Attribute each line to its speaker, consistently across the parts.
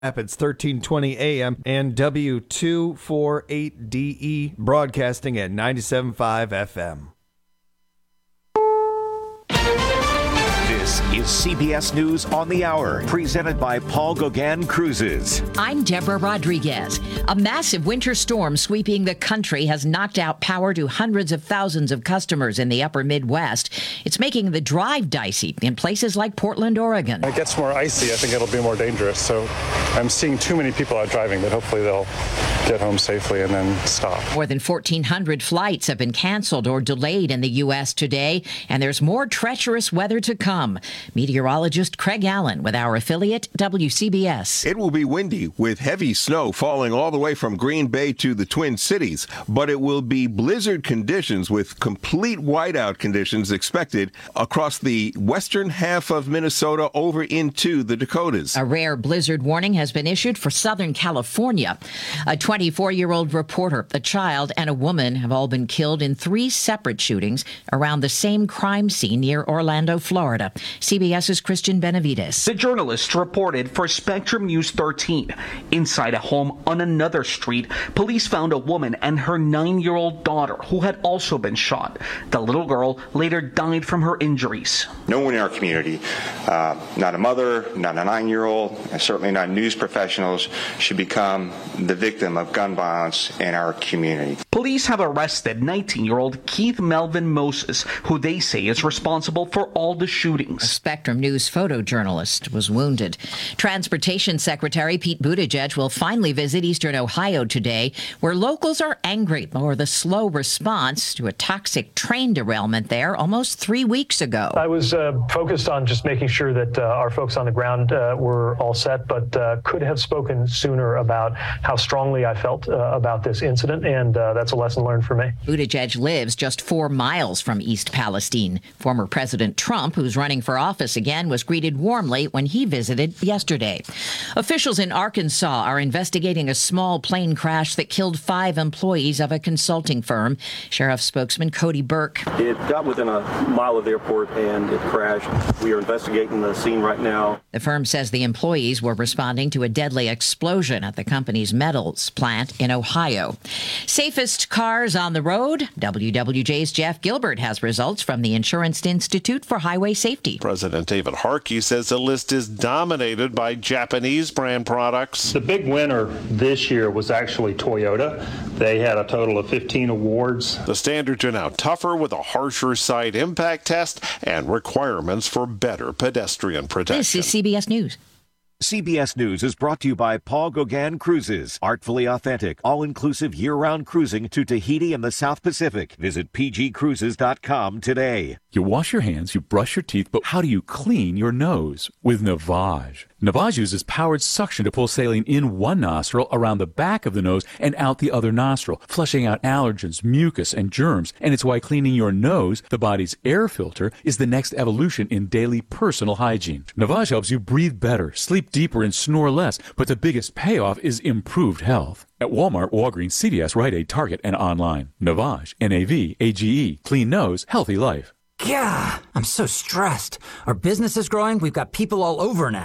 Speaker 1: Rapids 1320 AM and W248DE broadcasting at 97.5 FM.
Speaker 2: This is CBS News on the Hour, presented by Paul Gauguin Cruises.
Speaker 3: I'm Deborah Rodriguez. A massive winter storm sweeping the country has knocked out power to hundreds of thousands of customers in the upper Midwest. It's making the drive dicey in places like Portland, Oregon.
Speaker 4: It gets more icy, I think it'll be more dangerous. So I'm seeing too many people out driving that hopefully they'll get home safely and then stop.
Speaker 3: More than 1,400 flights have been canceled or delayed in the U.S. today, and there's more treacherous weather to come. Meteorologist Craig Allen with our affiliate WCBS.
Speaker 5: It will be windy with heavy snow falling all the way from Green Bay to the Twin Cities, but it will be blizzard conditions with complete whiteout conditions expected across the western half of Minnesota over into the Dakotas.
Speaker 3: A rare blizzard warning has been issued for Southern California. A 24-year-old reporter, a child, and a woman have all been killed in 3 separate shootings around the same crime scene near Orlando, Florida. CBS's Christian Benavides.
Speaker 6: The journalist reported for Spectrum News 13. Inside a home on another street, police found a woman and her 9-year-old daughter who had also been shot. The little girl later died from her injuries.
Speaker 7: No one in our community, not a mother, not a 9-year-old, and certainly not news professionals, should become the victim of gun violence in our community.
Speaker 6: Police have arrested 19-year-old Keith Melvin Moses, who they say is responsible for all the shootings.
Speaker 3: A Spectrum News photojournalist was wounded. Transportation Secretary Pete Buttigieg will finally visit eastern Ohio today, where locals are angry over the slow response to a toxic train derailment there almost 3 weeks ago.
Speaker 8: I was focused on just making sure that our folks on the ground were all set, but could have spoken sooner about how strongly I felt about this incident, and that's a lesson learned for me.
Speaker 3: Buttigieg lives just 4 miles from East Palestine. Former President Trump, who's running for office again, was greeted warmly when he visited yesterday. Officials in Arkansas are investigating a small plane crash that killed 5 employees of a consulting firm. Sheriff spokesman Cody Burke.
Speaker 9: It got within a mile of the airport and it crashed. We are investigating the scene right now.
Speaker 3: The firm says the employees were responding to a deadly explosion at the company's metals plant in Ohio. Safest cars on the road? WWJ's Jeff Gilbert has results from the Insurance Institute for Highway Safety.
Speaker 10: President David Harkey says the list is dominated by Japanese brand products.
Speaker 11: The big winner this year was actually Toyota. They had a total of 15 awards.
Speaker 10: The standards are now tougher with a harsher side impact test and requirements for better pedestrian protection.
Speaker 3: This is CBS News.
Speaker 2: CBS News is brought to you by Paul Gauguin Cruises. Artfully authentic, all-inclusive year-round cruising to Tahiti and the South Pacific. Visit pgcruises.com today.
Speaker 12: You wash your hands, you brush your teeth, but how do you clean your nose? With Navage. Navage uses powered suction to pull saline in one nostril, around the back of the nose, and out the other nostril, flushing out allergens, mucus, and germs. And it's why cleaning your nose, the body's air filter, is the next evolution in daily personal hygiene. Navage helps you breathe better, sleep deeper, and snore less, but the biggest payoff is improved health. At Walmart, Walgreens, CVS, Rite Aid, Target, and online. Navage, N-A-V-A-G-E. Clean nose, healthy life.
Speaker 13: Yeah, I'm so stressed. Our business is growing. We've got people all over now.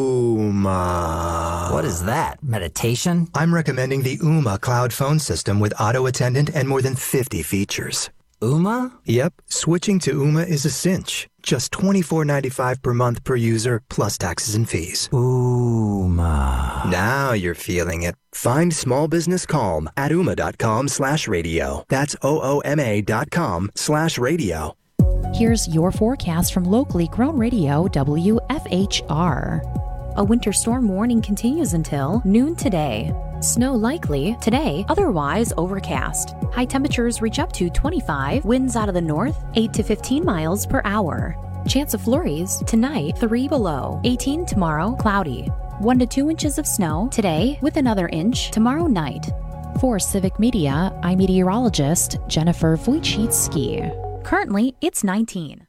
Speaker 14: Ooma.
Speaker 13: What is that? Meditation?
Speaker 14: I'm recommending the Ooma cloud phone system with auto attendant and more than 50 features.
Speaker 13: Ooma?
Speaker 14: Yep. Switching to Ooma is a cinch. Just $24.95 per month per user, plus taxes and fees.
Speaker 13: Ooma.
Speaker 14: Now you're feeling it. Find small business calm at ooma.com/radio. That's OOMA.com/radio.
Speaker 15: Here's your forecast from locally grown radio WFHR. A winter storm warning continues until noon today. Snow likely today, otherwise overcast. High temperatures reach up to 25, winds out of the north, 8 to 15 miles per hour. Chance of flurries tonight, 3 below, 18 tomorrow, cloudy. 1 to 2 inches of snow today with another inch tomorrow night. For Civic Media, I'm meteorologist Jennifer Wojcicki. Currently, it's 19.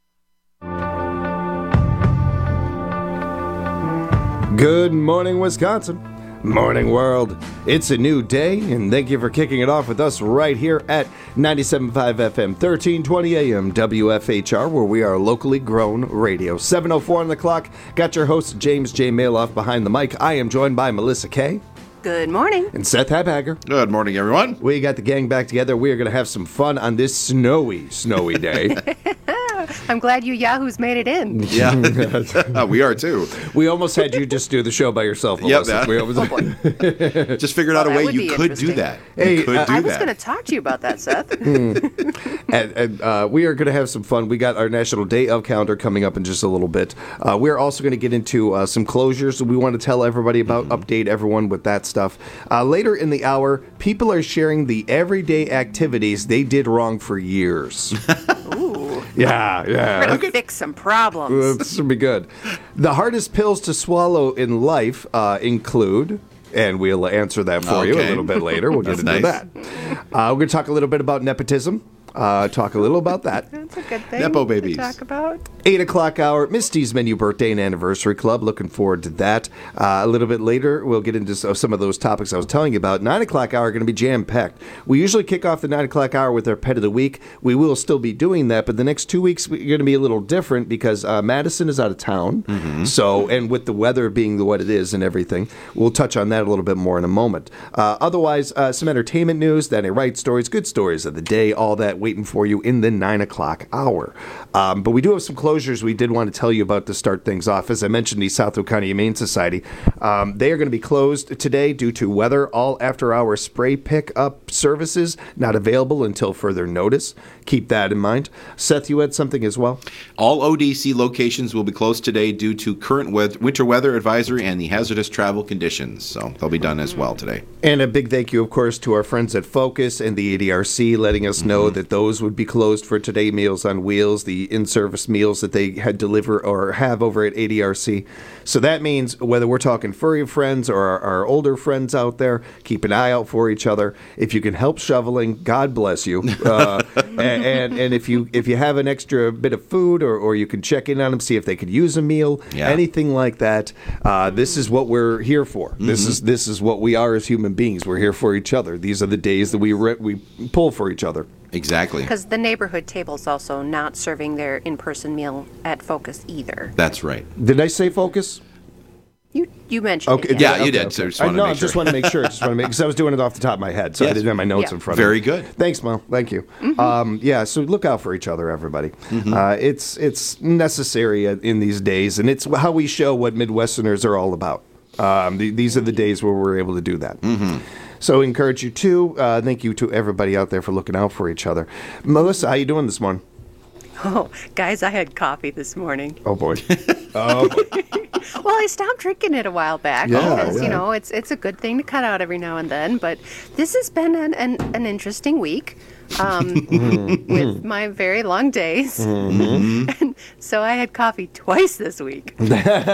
Speaker 1: Good morning, Wisconsin. Morning world. It's a new day, and thank you for kicking it off with us right here at 97.5 FM, 1320 AM, WFHR, where we are locally grown radio. 7:04 on the clock. Got your host, James J. Maloff, behind the mic. I am joined by Melissa Kay.
Speaker 16: Good morning.
Speaker 1: And Seth Habhager.
Speaker 17: Good morning, everyone.
Speaker 1: We got the gang back together. We are going to have some fun on this snowy day.
Speaker 16: I'm glad you yahoos made it in.
Speaker 17: Yeah, we are too.
Speaker 1: We almost had you just do the show by yourself, Melissa.
Speaker 17: Yep, just figured out a way you could do that.
Speaker 1: Hey,
Speaker 16: I was going to talk to you about that, Seth.
Speaker 1: And we are going to have some fun. We got our National Day of calendar coming up in just a little bit. We're also going to get into some closures we want to tell everybody about, update everyone with that stuff. Later in the hour, people are sharing the everyday activities they did wrong for years.
Speaker 16: Ooh.
Speaker 1: Yeah.
Speaker 16: We're going to fix some problems.
Speaker 1: This will be good. The hardest pills to swallow in life include... And we'll answer that for you a little bit later. We'll get into that. We're going to talk a little bit about nepotism. Talk a little about that.
Speaker 16: That's a good thing
Speaker 17: Nepo babies.
Speaker 16: to talk about.
Speaker 1: 8 o'clock hour, Misty's Menu Birthday and Anniversary Club. Looking forward to that. A little bit later, we'll get into some of those topics I was telling you about. 9 o'clock hour going to be jam-packed. We usually kick off the 9 o'clock hour with our Pet of the Week. We will still be doing that, but the next 2 weeks we're going to be a little different because Madison is out of town. Mm-hmm. So, and with the weather being what it is and everything, we'll touch on that a little bit more in a moment. Otherwise, some entertainment news, That Ain't Right stories, good stories of the day, all that waiting for you in the 9 o'clock hour. But we do have some closures we did want to tell you about to start things off. As I mentioned, the Southwood County Humane Society, they are going to be closed today due to weather. All after-hour spray pick-up services not available until further notice. Keep that in mind. Seth, you had something as well?
Speaker 17: All ODC locations will be closed today due to current winter weather advisory and the hazardous travel conditions. So they'll be done as well today.
Speaker 1: And a big thank you, of course, to our friends at Focus and the ADRC letting us know that those would be closed for today. Meals on Wheels, the in-service meals that they had deliver or have over at ADRC. So that means whether we're talking furry friends or our older friends out there, keep an eye out for each other. If you can help shoveling, God bless you. And if you have an extra bit of food or you can check in on them, see if they could use a meal, anything like that. This is what we're here for. This is what we are as human beings. We're here for each other. These are the days that we pull for each other.
Speaker 17: Exactly.
Speaker 16: Because the neighborhood table's also not serving their in-person meal at Focus either.
Speaker 17: That's right.
Speaker 1: Did I say Focus?
Speaker 16: You mentioned it.
Speaker 17: Yeah, you did. So just wanted to make sure.
Speaker 1: Just want to make sure. Because I was doing it off the top of my head, so I didn't have my notes in front of me.
Speaker 17: Very good.
Speaker 1: Thanks, Mel. Thank you.
Speaker 16: Mm-hmm.
Speaker 1: So look out for each other, everybody. It's necessary in these days, and it's how we show what Midwesterners are all about. These are the days where we're able to do that. So encourage you to. Thank you to everybody out there for looking out for each other. Melissa, how you doing this morning?
Speaker 16: Oh, guys, I had coffee this morning.
Speaker 1: Oh, boy.
Speaker 16: Well, I stopped drinking it a while back because, you know, it's a good thing to cut out every now and then. But this has been an interesting week with my very long days. And so I had coffee twice this week. And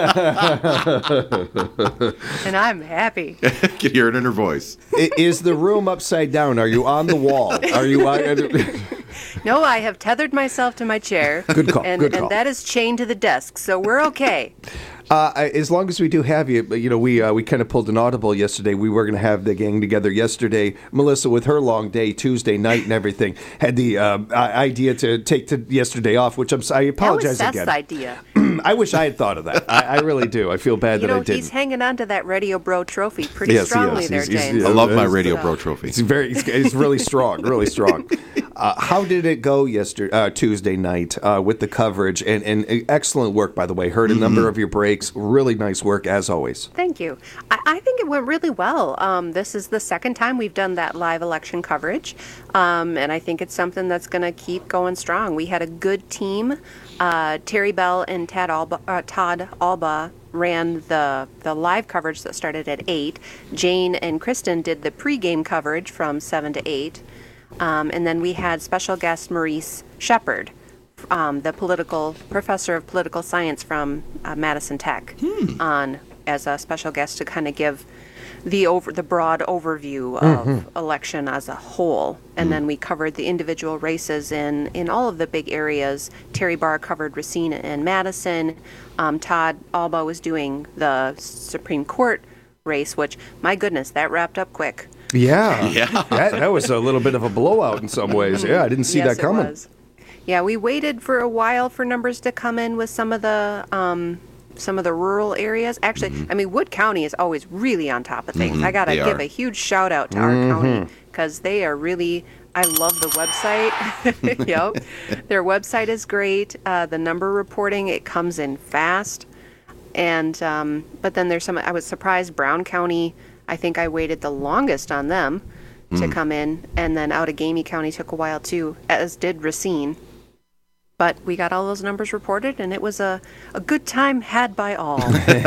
Speaker 16: I'm happy.
Speaker 17: Can hear it in her voice.
Speaker 1: Is the room upside down? Are you on the wall? Are you...
Speaker 16: No, I have tethered myself to my chair.
Speaker 1: Good call.
Speaker 16: And that is chained to the desk, so we're okay.
Speaker 1: As long as we do have you, we kind of pulled an audible yesterday. We were going to have the gang together yesterday. Melissa, with her long day, Tuesday night and everything, had the idea to take yesterday off, which I apologize
Speaker 16: again.
Speaker 1: That was
Speaker 16: Seth's idea.
Speaker 1: I wish I had thought of that. I really do. I feel bad that I didn't.
Speaker 16: He's hanging on to that Radio Bro trophy pretty strongly there, James.
Speaker 17: I love my Radio Bro trophy.
Speaker 1: It's really strong, really strong. How did it go Tuesday night with the coverage? And excellent work, by the way. Heard a number of your breaks. Really nice work, as always.
Speaker 16: Thank you. I think it went really well. This is the second time we've done that live election coverage, and I think it's something that's going to keep going strong. We had a good team. Terry Bell and Todd Alba ran the live coverage that started at 8. Jane and Kristen did the pregame coverage from 7 to 8. And then we had special guest Maurice Shepard, the professor of political science from Madison Tech, on as a special guest to kind of give the broad overview of election as a whole. And then we covered the individual races in all of the big areas. Terry Barr covered Racine and Madison. Todd Alba was doing the Supreme Court race, which, my goodness, that wrapped up quick.
Speaker 1: Yeah. That was a little bit of a blowout in some ways. Yeah, I didn't see
Speaker 16: Yes,
Speaker 1: that coming.
Speaker 16: It was. Yeah, we waited for a while for numbers to come in with some of the rural areas. Actually, I mean, Wood County is always really on top of things. I got to give a huge shout out to our county because they are really, I love the website. Yep. Their website is great. The number reporting, it comes in fast. And, but then there's I was surprised Brown County, I think I waited the longest on them to come in. And then Outagamie County took a while too, as did Racine. But we got all those numbers reported, and it was a good time had by all.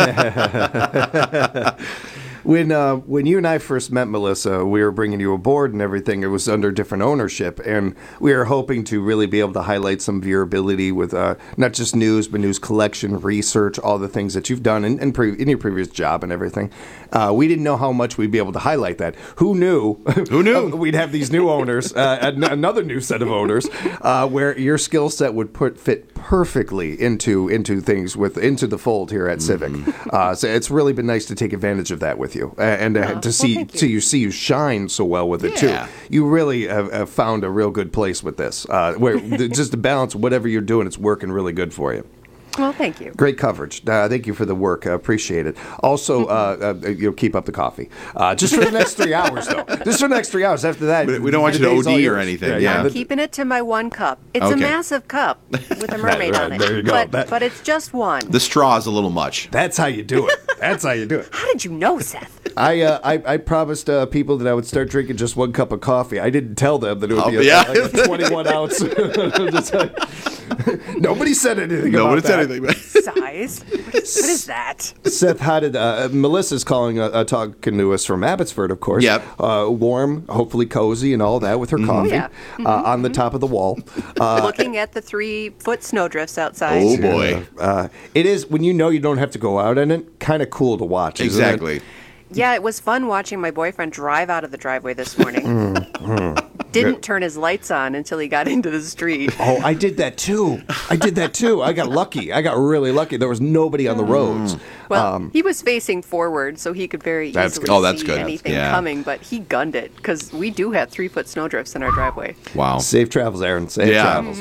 Speaker 1: When you and I first met, Melissa, we were bringing you aboard and everything. It was under different ownership, and we were hoping to really be able to highlight some of your ability with not just news, but news collection, research, all the things that you've done in your previous job and everything. We didn't know how much we'd be able to highlight that. Who knew? Who knew? We'd have these new owners, another new set of owners, where your skill set would fit perfectly into things into the fold here at Civic. So it's really been nice to take advantage of that with you, and to see you shine so well with it too. You really have found a real good place with this, where just to balance whatever you're doing, it's working really good for you.
Speaker 16: Well, thank you.
Speaker 1: Great coverage. Thank you for the work. I appreciate it. Also, you'll keep up the coffee. Just for the next 3 hours, though. Just for the next 3 hours. After that,
Speaker 17: we don't want you to OD or anything. Yeah.
Speaker 16: I'm keeping it to my one cup. It's a massive cup with a mermaid on it.
Speaker 1: There you go.
Speaker 16: But it's just one.
Speaker 17: The straw is a little much.
Speaker 1: That's how you do it.
Speaker 16: How did you know, Seth?
Speaker 1: I promised people that I would start drinking just one cup of coffee. I didn't tell them that it would be a 21 ounce. Nobody said anything about that.
Speaker 16: Size? What is that?
Speaker 1: Seth, how did Melissa's talking to us from Abbotsford, of course.
Speaker 17: Yep.
Speaker 1: Warm, hopefully cozy, and all that with her coffee on the top of the wall.
Speaker 16: Looking at the 3-foot snowdrifts outside.
Speaker 17: Oh boy!
Speaker 1: It is when you don't have to go out in it. Kind of cool to watch.
Speaker 17: Exactly.
Speaker 1: Isn't it?
Speaker 16: Yeah, it was fun watching my boyfriend drive out of the driveway this morning. Didn't turn his lights on until he got into the street.
Speaker 1: Oh, I did that too. I got lucky. I got really lucky. There was nobody on the roads.
Speaker 16: Well, he was facing forward, so he could very easily see anything coming, but he gunned it because we do have 3-foot snowdrifts in our driveway.
Speaker 17: Wow.
Speaker 1: Safe travels, Aaron. Safe travels.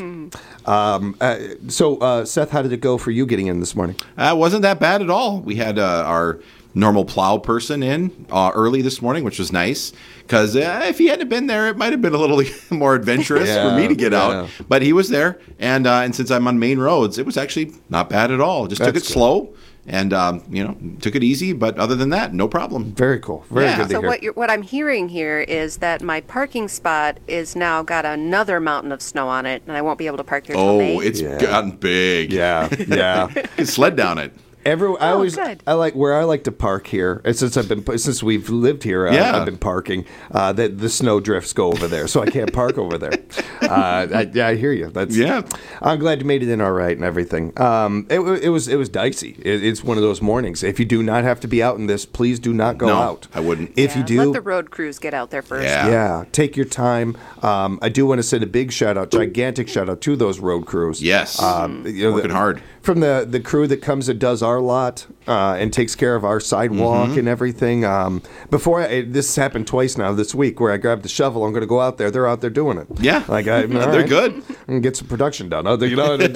Speaker 1: So, Seth, how did it go for you getting in this morning?
Speaker 17: Wasn't that bad at all. We had our normal plow person in early this morning, which was nice because if he hadn't been there, it might have been a little more adventurous for me to get out. But he was there, and since I'm on main roads, it was actually not bad at all. Just took it slow and took it easy. But other than that, no problem.
Speaker 1: Very cool. Very good to hear.
Speaker 16: So what I'm hearing here is that my parking spot is now got another mountain of snow on it, and I won't be able to park there till May.
Speaker 17: Oh, it's gotten big.
Speaker 1: Yeah.
Speaker 17: You sled down it.
Speaker 1: I like where I like to park here. And since we've lived here, I've been parking. The snow drifts go over there, so I can't park over there. I hear you. I'm glad you made it in all right and everything. It was dicey. It's one of those mornings. If you do not have to be out in this, please do not go out.
Speaker 17: I wouldn't.
Speaker 1: If you do,
Speaker 16: let the road crews get out there first.
Speaker 1: Yeah, take your time. I do want to send a big gigantic shout out to those road crews.
Speaker 17: Yes, working hard.
Speaker 1: From the crew that comes and does our lot and takes care of our sidewalk and everything. This happened twice now this week where I grabbed the shovel. I'm going to go out there. They're out there doing it.
Speaker 17: Yeah. They're good.
Speaker 1: And get some production done. A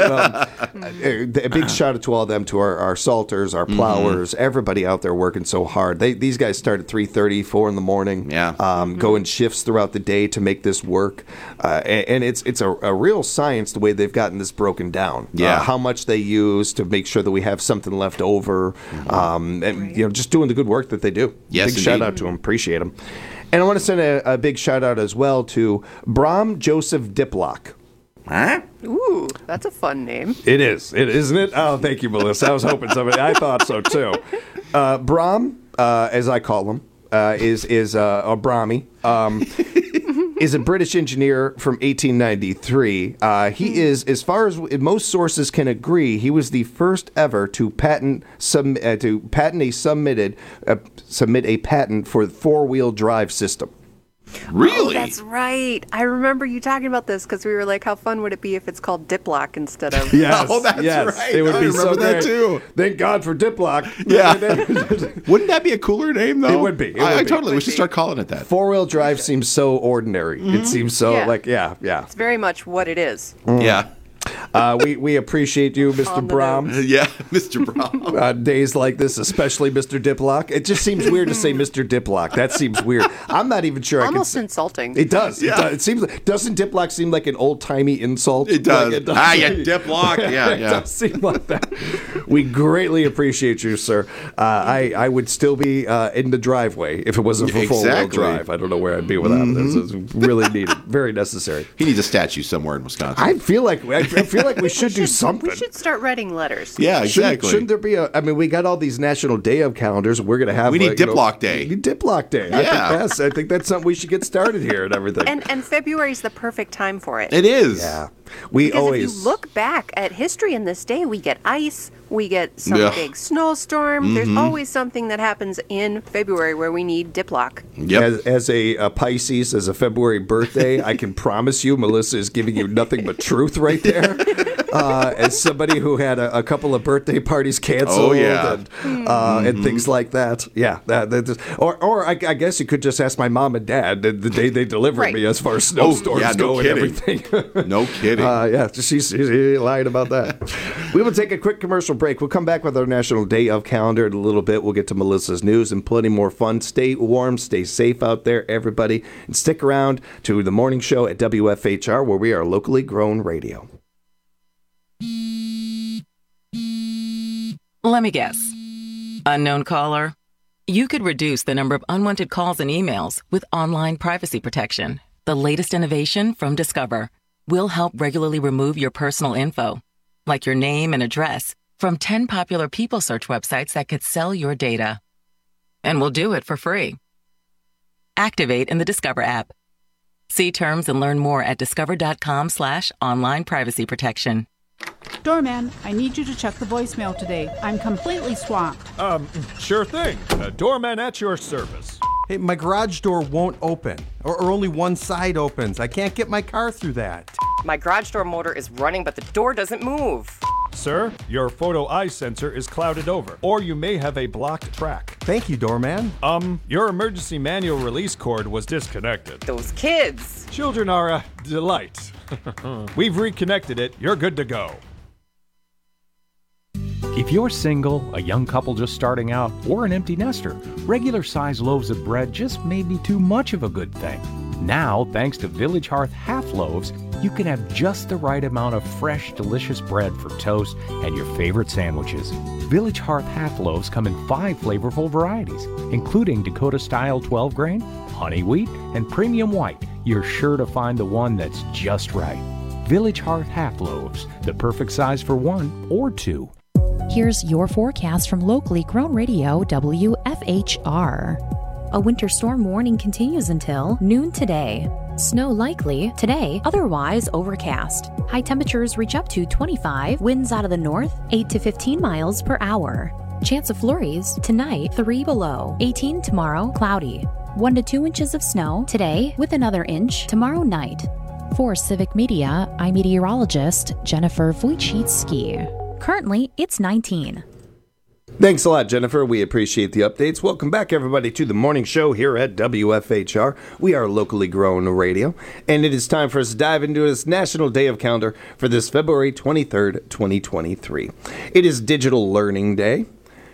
Speaker 1: big shout out to all of them, to our salters, our plowers, everybody out there working so hard. These guys start at 3:30, 4 in the morning. Go in shifts throughout the day to make this work. And it's a real science the way they've gotten this broken down. How much they use to make sure that we have something left over, and just doing the good work that they do.
Speaker 17: Yes,
Speaker 1: big shout out to them. Appreciate them. And I want to send a big shout out as well to Bram Joseph Diplock.
Speaker 17: Huh?
Speaker 16: Ooh, that's a fun name.
Speaker 1: It is. Isn't it? Oh, thank you, Melissa. I was hoping somebody. I thought so too. Bram, as I call him, is Brahmi. Is a British engineer from 1893. He is, as far as most sources can agree, he was the first ever to submit a patent for the 4-wheel drive system.
Speaker 17: Really?
Speaker 16: Oh, that's right. I remember you talking about this because we were like, how fun would it be if it's called Diplock instead of...
Speaker 1: Yes,
Speaker 17: Oh, that's
Speaker 1: yes.
Speaker 17: right.
Speaker 1: It would
Speaker 17: I
Speaker 1: be
Speaker 17: remember
Speaker 1: so
Speaker 17: that
Speaker 1: great.
Speaker 17: too.
Speaker 1: Thank God for Diplock.
Speaker 17: Yeah. Wouldn't that be a cooler name, though?
Speaker 1: It would be.
Speaker 17: I totally. We should start calling it that.
Speaker 1: Four-wheel drive seems so ordinary. It seems so yeah.
Speaker 16: It's very much what it is.
Speaker 17: Yeah.
Speaker 1: We appreciate you, Mr. Brom.
Speaker 17: Yeah, Mr. Brom.
Speaker 1: Days like this, especially Mr. Diplock. It just seems weird to say Mr. Diplock. That seems weird. I'm not even sure
Speaker 16: Almost
Speaker 1: I can...
Speaker 16: insulting.
Speaker 1: It does.
Speaker 17: Yeah.
Speaker 1: It seems. Doesn't Diplock seem like an old-timey insult?
Speaker 17: It does.
Speaker 1: Like,
Speaker 17: Yeah, Diplock. Yeah,
Speaker 1: It does seem like that. We greatly appreciate you, sir. I would still be in the driveway if it wasn't for four-wheel drive. I don't know where I'd be without it. This is really needed. Very necessary.
Speaker 17: He needs a statue somewhere in Wisconsin.
Speaker 1: I feel like we should do something.
Speaker 16: We should start writing letters.
Speaker 17: Yeah, exactly.
Speaker 1: Shouldn't there be we got all these National Day of calendars. We're going to have...
Speaker 17: We need Diplock Day.
Speaker 1: We need Diplock Day.
Speaker 17: Yeah.
Speaker 1: I think that's something we should get started here and everything.
Speaker 16: And February is the perfect time for it.
Speaker 17: It is.
Speaker 1: Yeah.
Speaker 16: Because if you look back at history in this day, we get ice, we get some big snowstorm. There's always something that happens in February where we need Diplock.
Speaker 17: Yep.
Speaker 1: As a Pisces, as a February birthday, I can promise you Melissa is giving you nothing but truth right there. As somebody who had a couple of birthday parties canceled and things like that. Yeah. Or I guess you could just ask my mom and dad the day they delivered me as far as snowstorms go and everything.
Speaker 17: No kidding.
Speaker 1: She's lying about that. We will take a quick commercial break. We'll come back with our National Day of calendar in a little bit. We'll get to Melissa's news and plenty more fun. Stay warm, stay safe out there, everybody. And stick around to the morning show at WFHR, where we are locally grown radio.
Speaker 18: Let me guess. Unknown caller? You could reduce the number of unwanted calls and emails with online privacy protection. The latest innovation from Discover will help regularly remove your personal info, like your name and address, from 10 popular people search websites that could sell your data. And we'll do it for free. Activate in the Discover app. See terms and learn more at discover.com/online privacy protection.
Speaker 19: Doorman, I need you to check the voicemail today. I'm completely swamped.
Speaker 20: Sure thing. Doorman at your service.
Speaker 21: Hey, my garage door won't open, or only one side opens. I can't get my car through that.
Speaker 22: My garage door motor is running, but the door doesn't move.
Speaker 20: Sir, your photo eye sensor is clouded over, or you may have a blocked track.
Speaker 21: Thank you, Doorman.
Speaker 20: Your emergency manual release cord was disconnected.
Speaker 22: Those kids.
Speaker 20: Children are a delight. We've reconnected it. You're good to go.
Speaker 23: If you're single, a young couple just starting out, or an empty nester, regular-sized loaves of bread just may be too much of a good thing. Now, thanks to Village Hearth Half Loaves, you can have just the right amount of fresh, delicious bread for toast and your favorite sandwiches. Village Hearth Half Loaves come in 5 flavorful varieties, including Dakota-style 12-grain, honey wheat, and premium white. You're sure to find the one that's just right. Village Hearth Half Loaves, the perfect size for 1 or 2.
Speaker 15: Here's your forecast from locally grown radio WFHR. A winter storm warning continues until noon today. Snow likely today, otherwise overcast. High temperatures reach up to 25, winds out of the north, 8 to 15 miles per hour. Chance of flurries tonight, 3 below, 18 tomorrow, cloudy. 1 to 2 inches of snow today with another inch tomorrow night. For Civic Media, I'm meteorologist Jennifer Wojcicki. Currently, it's 19.
Speaker 1: Thanks a lot, Jennifer. We appreciate the updates. Welcome back, everybody, to the morning show here at WFHR. We are locally grown radio, and it is time for us to dive into this National Day of Calendar for this February 23rd, 2023. It is Digital Learning Day.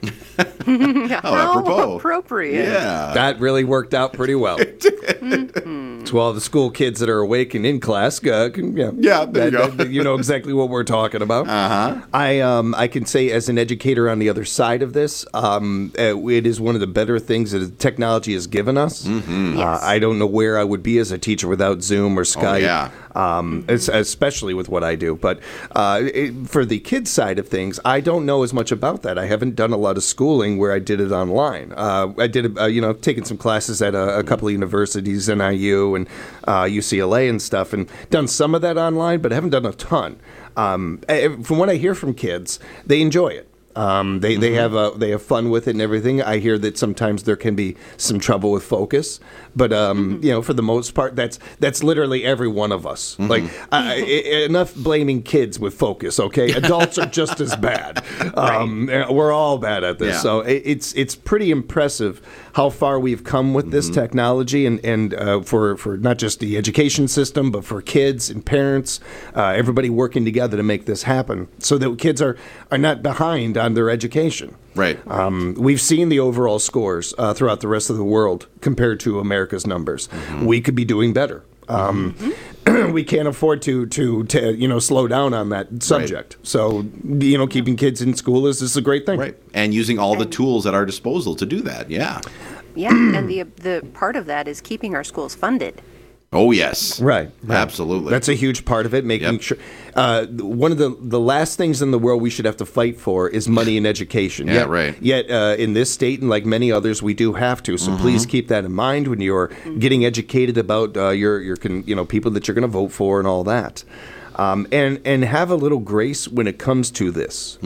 Speaker 16: How appropriate.
Speaker 1: Yeah. That really worked out pretty well. To all the school kids that are awake and in class, there you go. You know exactly what we're talking about. I can say, as an educator on the other side of this, it is one of the better things that technology has given us.
Speaker 17: Yes.
Speaker 1: I don't know where I would be as a teacher without Zoom or Skype. Especially with what I do. But for the kids' side of things, I don't know as much about that. I haven't done a lot of schooling where I did it online. I did, taken some classes at a couple of universities, NIU and UCLA and stuff, and done some of that online, but I haven't done a ton. From what I hear from kids, they enjoy it. They have fun with it and everything. I hear that sometimes there can be some trouble with focus, but for the most part, that's literally every one of us. Like enough blaming kids with focus. Okay, adults are just as bad. We're all bad at this, so it's pretty impressive how far we've come with this technology, and for not just the education system, but for kids and parents, everybody working together to make this happen, so that kids are not behind on their education.
Speaker 17: Right.
Speaker 1: We've seen the overall scores throughout the rest of the world compared to America's numbers. We could be doing better. We can't afford to slow down on that subject. Right. So keeping kids in school is a great thing.
Speaker 17: Right. And using all the tools at our disposal to do that. Yeah.
Speaker 16: Yeah, and the part of that is keeping our schools funded.
Speaker 17: Oh, yes.
Speaker 1: Right.
Speaker 17: Absolutely.
Speaker 1: That's a huge part of it, making sure. One of the last things in the world we should have to fight for is money in education.
Speaker 17: Right.
Speaker 1: Yet in this state and like many others, we do have to. So please keep that in mind when you're getting educated about your people that you're going to vote for and all that. And have a little grace when it comes to this.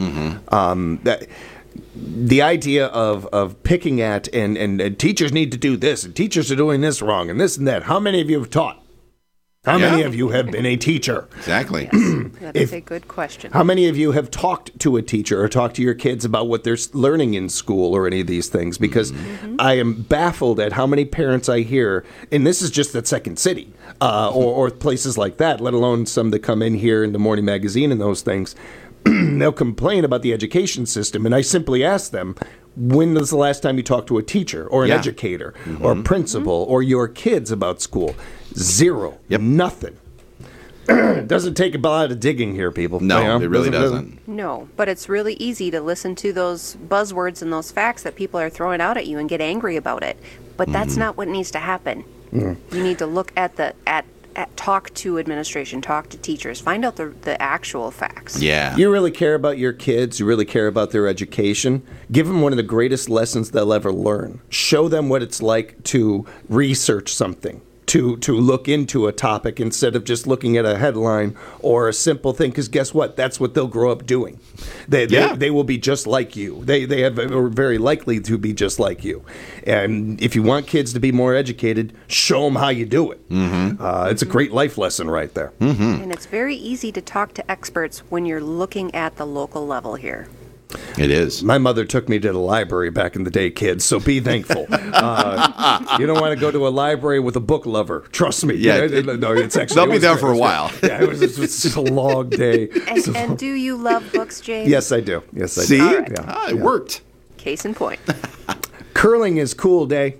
Speaker 1: The idea of picking at and teachers need to do this and teachers are doing this wrong and this and that. How many of you have taught? How many of you have been a teacher?
Speaker 17: Exactly.
Speaker 16: That is a good question.
Speaker 1: How many of you have talked to a teacher or talked to your kids about what they're learning in school or any of these things? Because I am baffled at how many parents I hear, and this is just at Second City or places like that, let alone some that come in here in the morning magazine and those things. They'll complain about the education system, and I simply ask them, when was the last time you talked to a teacher or an educator or a principal or your kids about school? Zero. Nothing. It doesn't take a lot of digging here, people.
Speaker 17: No, it really doesn't.
Speaker 16: No, but it's really easy to listen to those buzzwords and those facts that people are throwing out at you and get angry about it. But that's not what needs to happen. You need to look at talk to administration, talk to teachers, find out the actual facts.
Speaker 17: Yeah.
Speaker 1: You really care about your kids, you really care about their education. Give them one of the greatest lessons they'll ever learn. Show them what it's like to research something, to look into a topic instead of just looking at a headline or a simple thing, because guess what? That's what they'll grow up doing. They will be just like you. They are very likely to be just like you. And if you want kids to be more educated, show them how you do it. It's a great life lesson right there.
Speaker 16: And it's very easy to talk to experts when you're looking at the local level here.
Speaker 17: It is.
Speaker 1: My mother took me to the library back in the day, kids, so be thankful. You don't want to go to a library with a book lover. Trust me.
Speaker 17: Yeah,
Speaker 1: it's actually,
Speaker 17: they'll be there for a while.
Speaker 1: Yeah, it was a long day.
Speaker 16: And do you love books, James?
Speaker 1: Yes, I do. Yes, I
Speaker 17: do.
Speaker 1: See?
Speaker 17: Yeah. It worked.
Speaker 16: Case in point.
Speaker 1: Curling is cool, Day.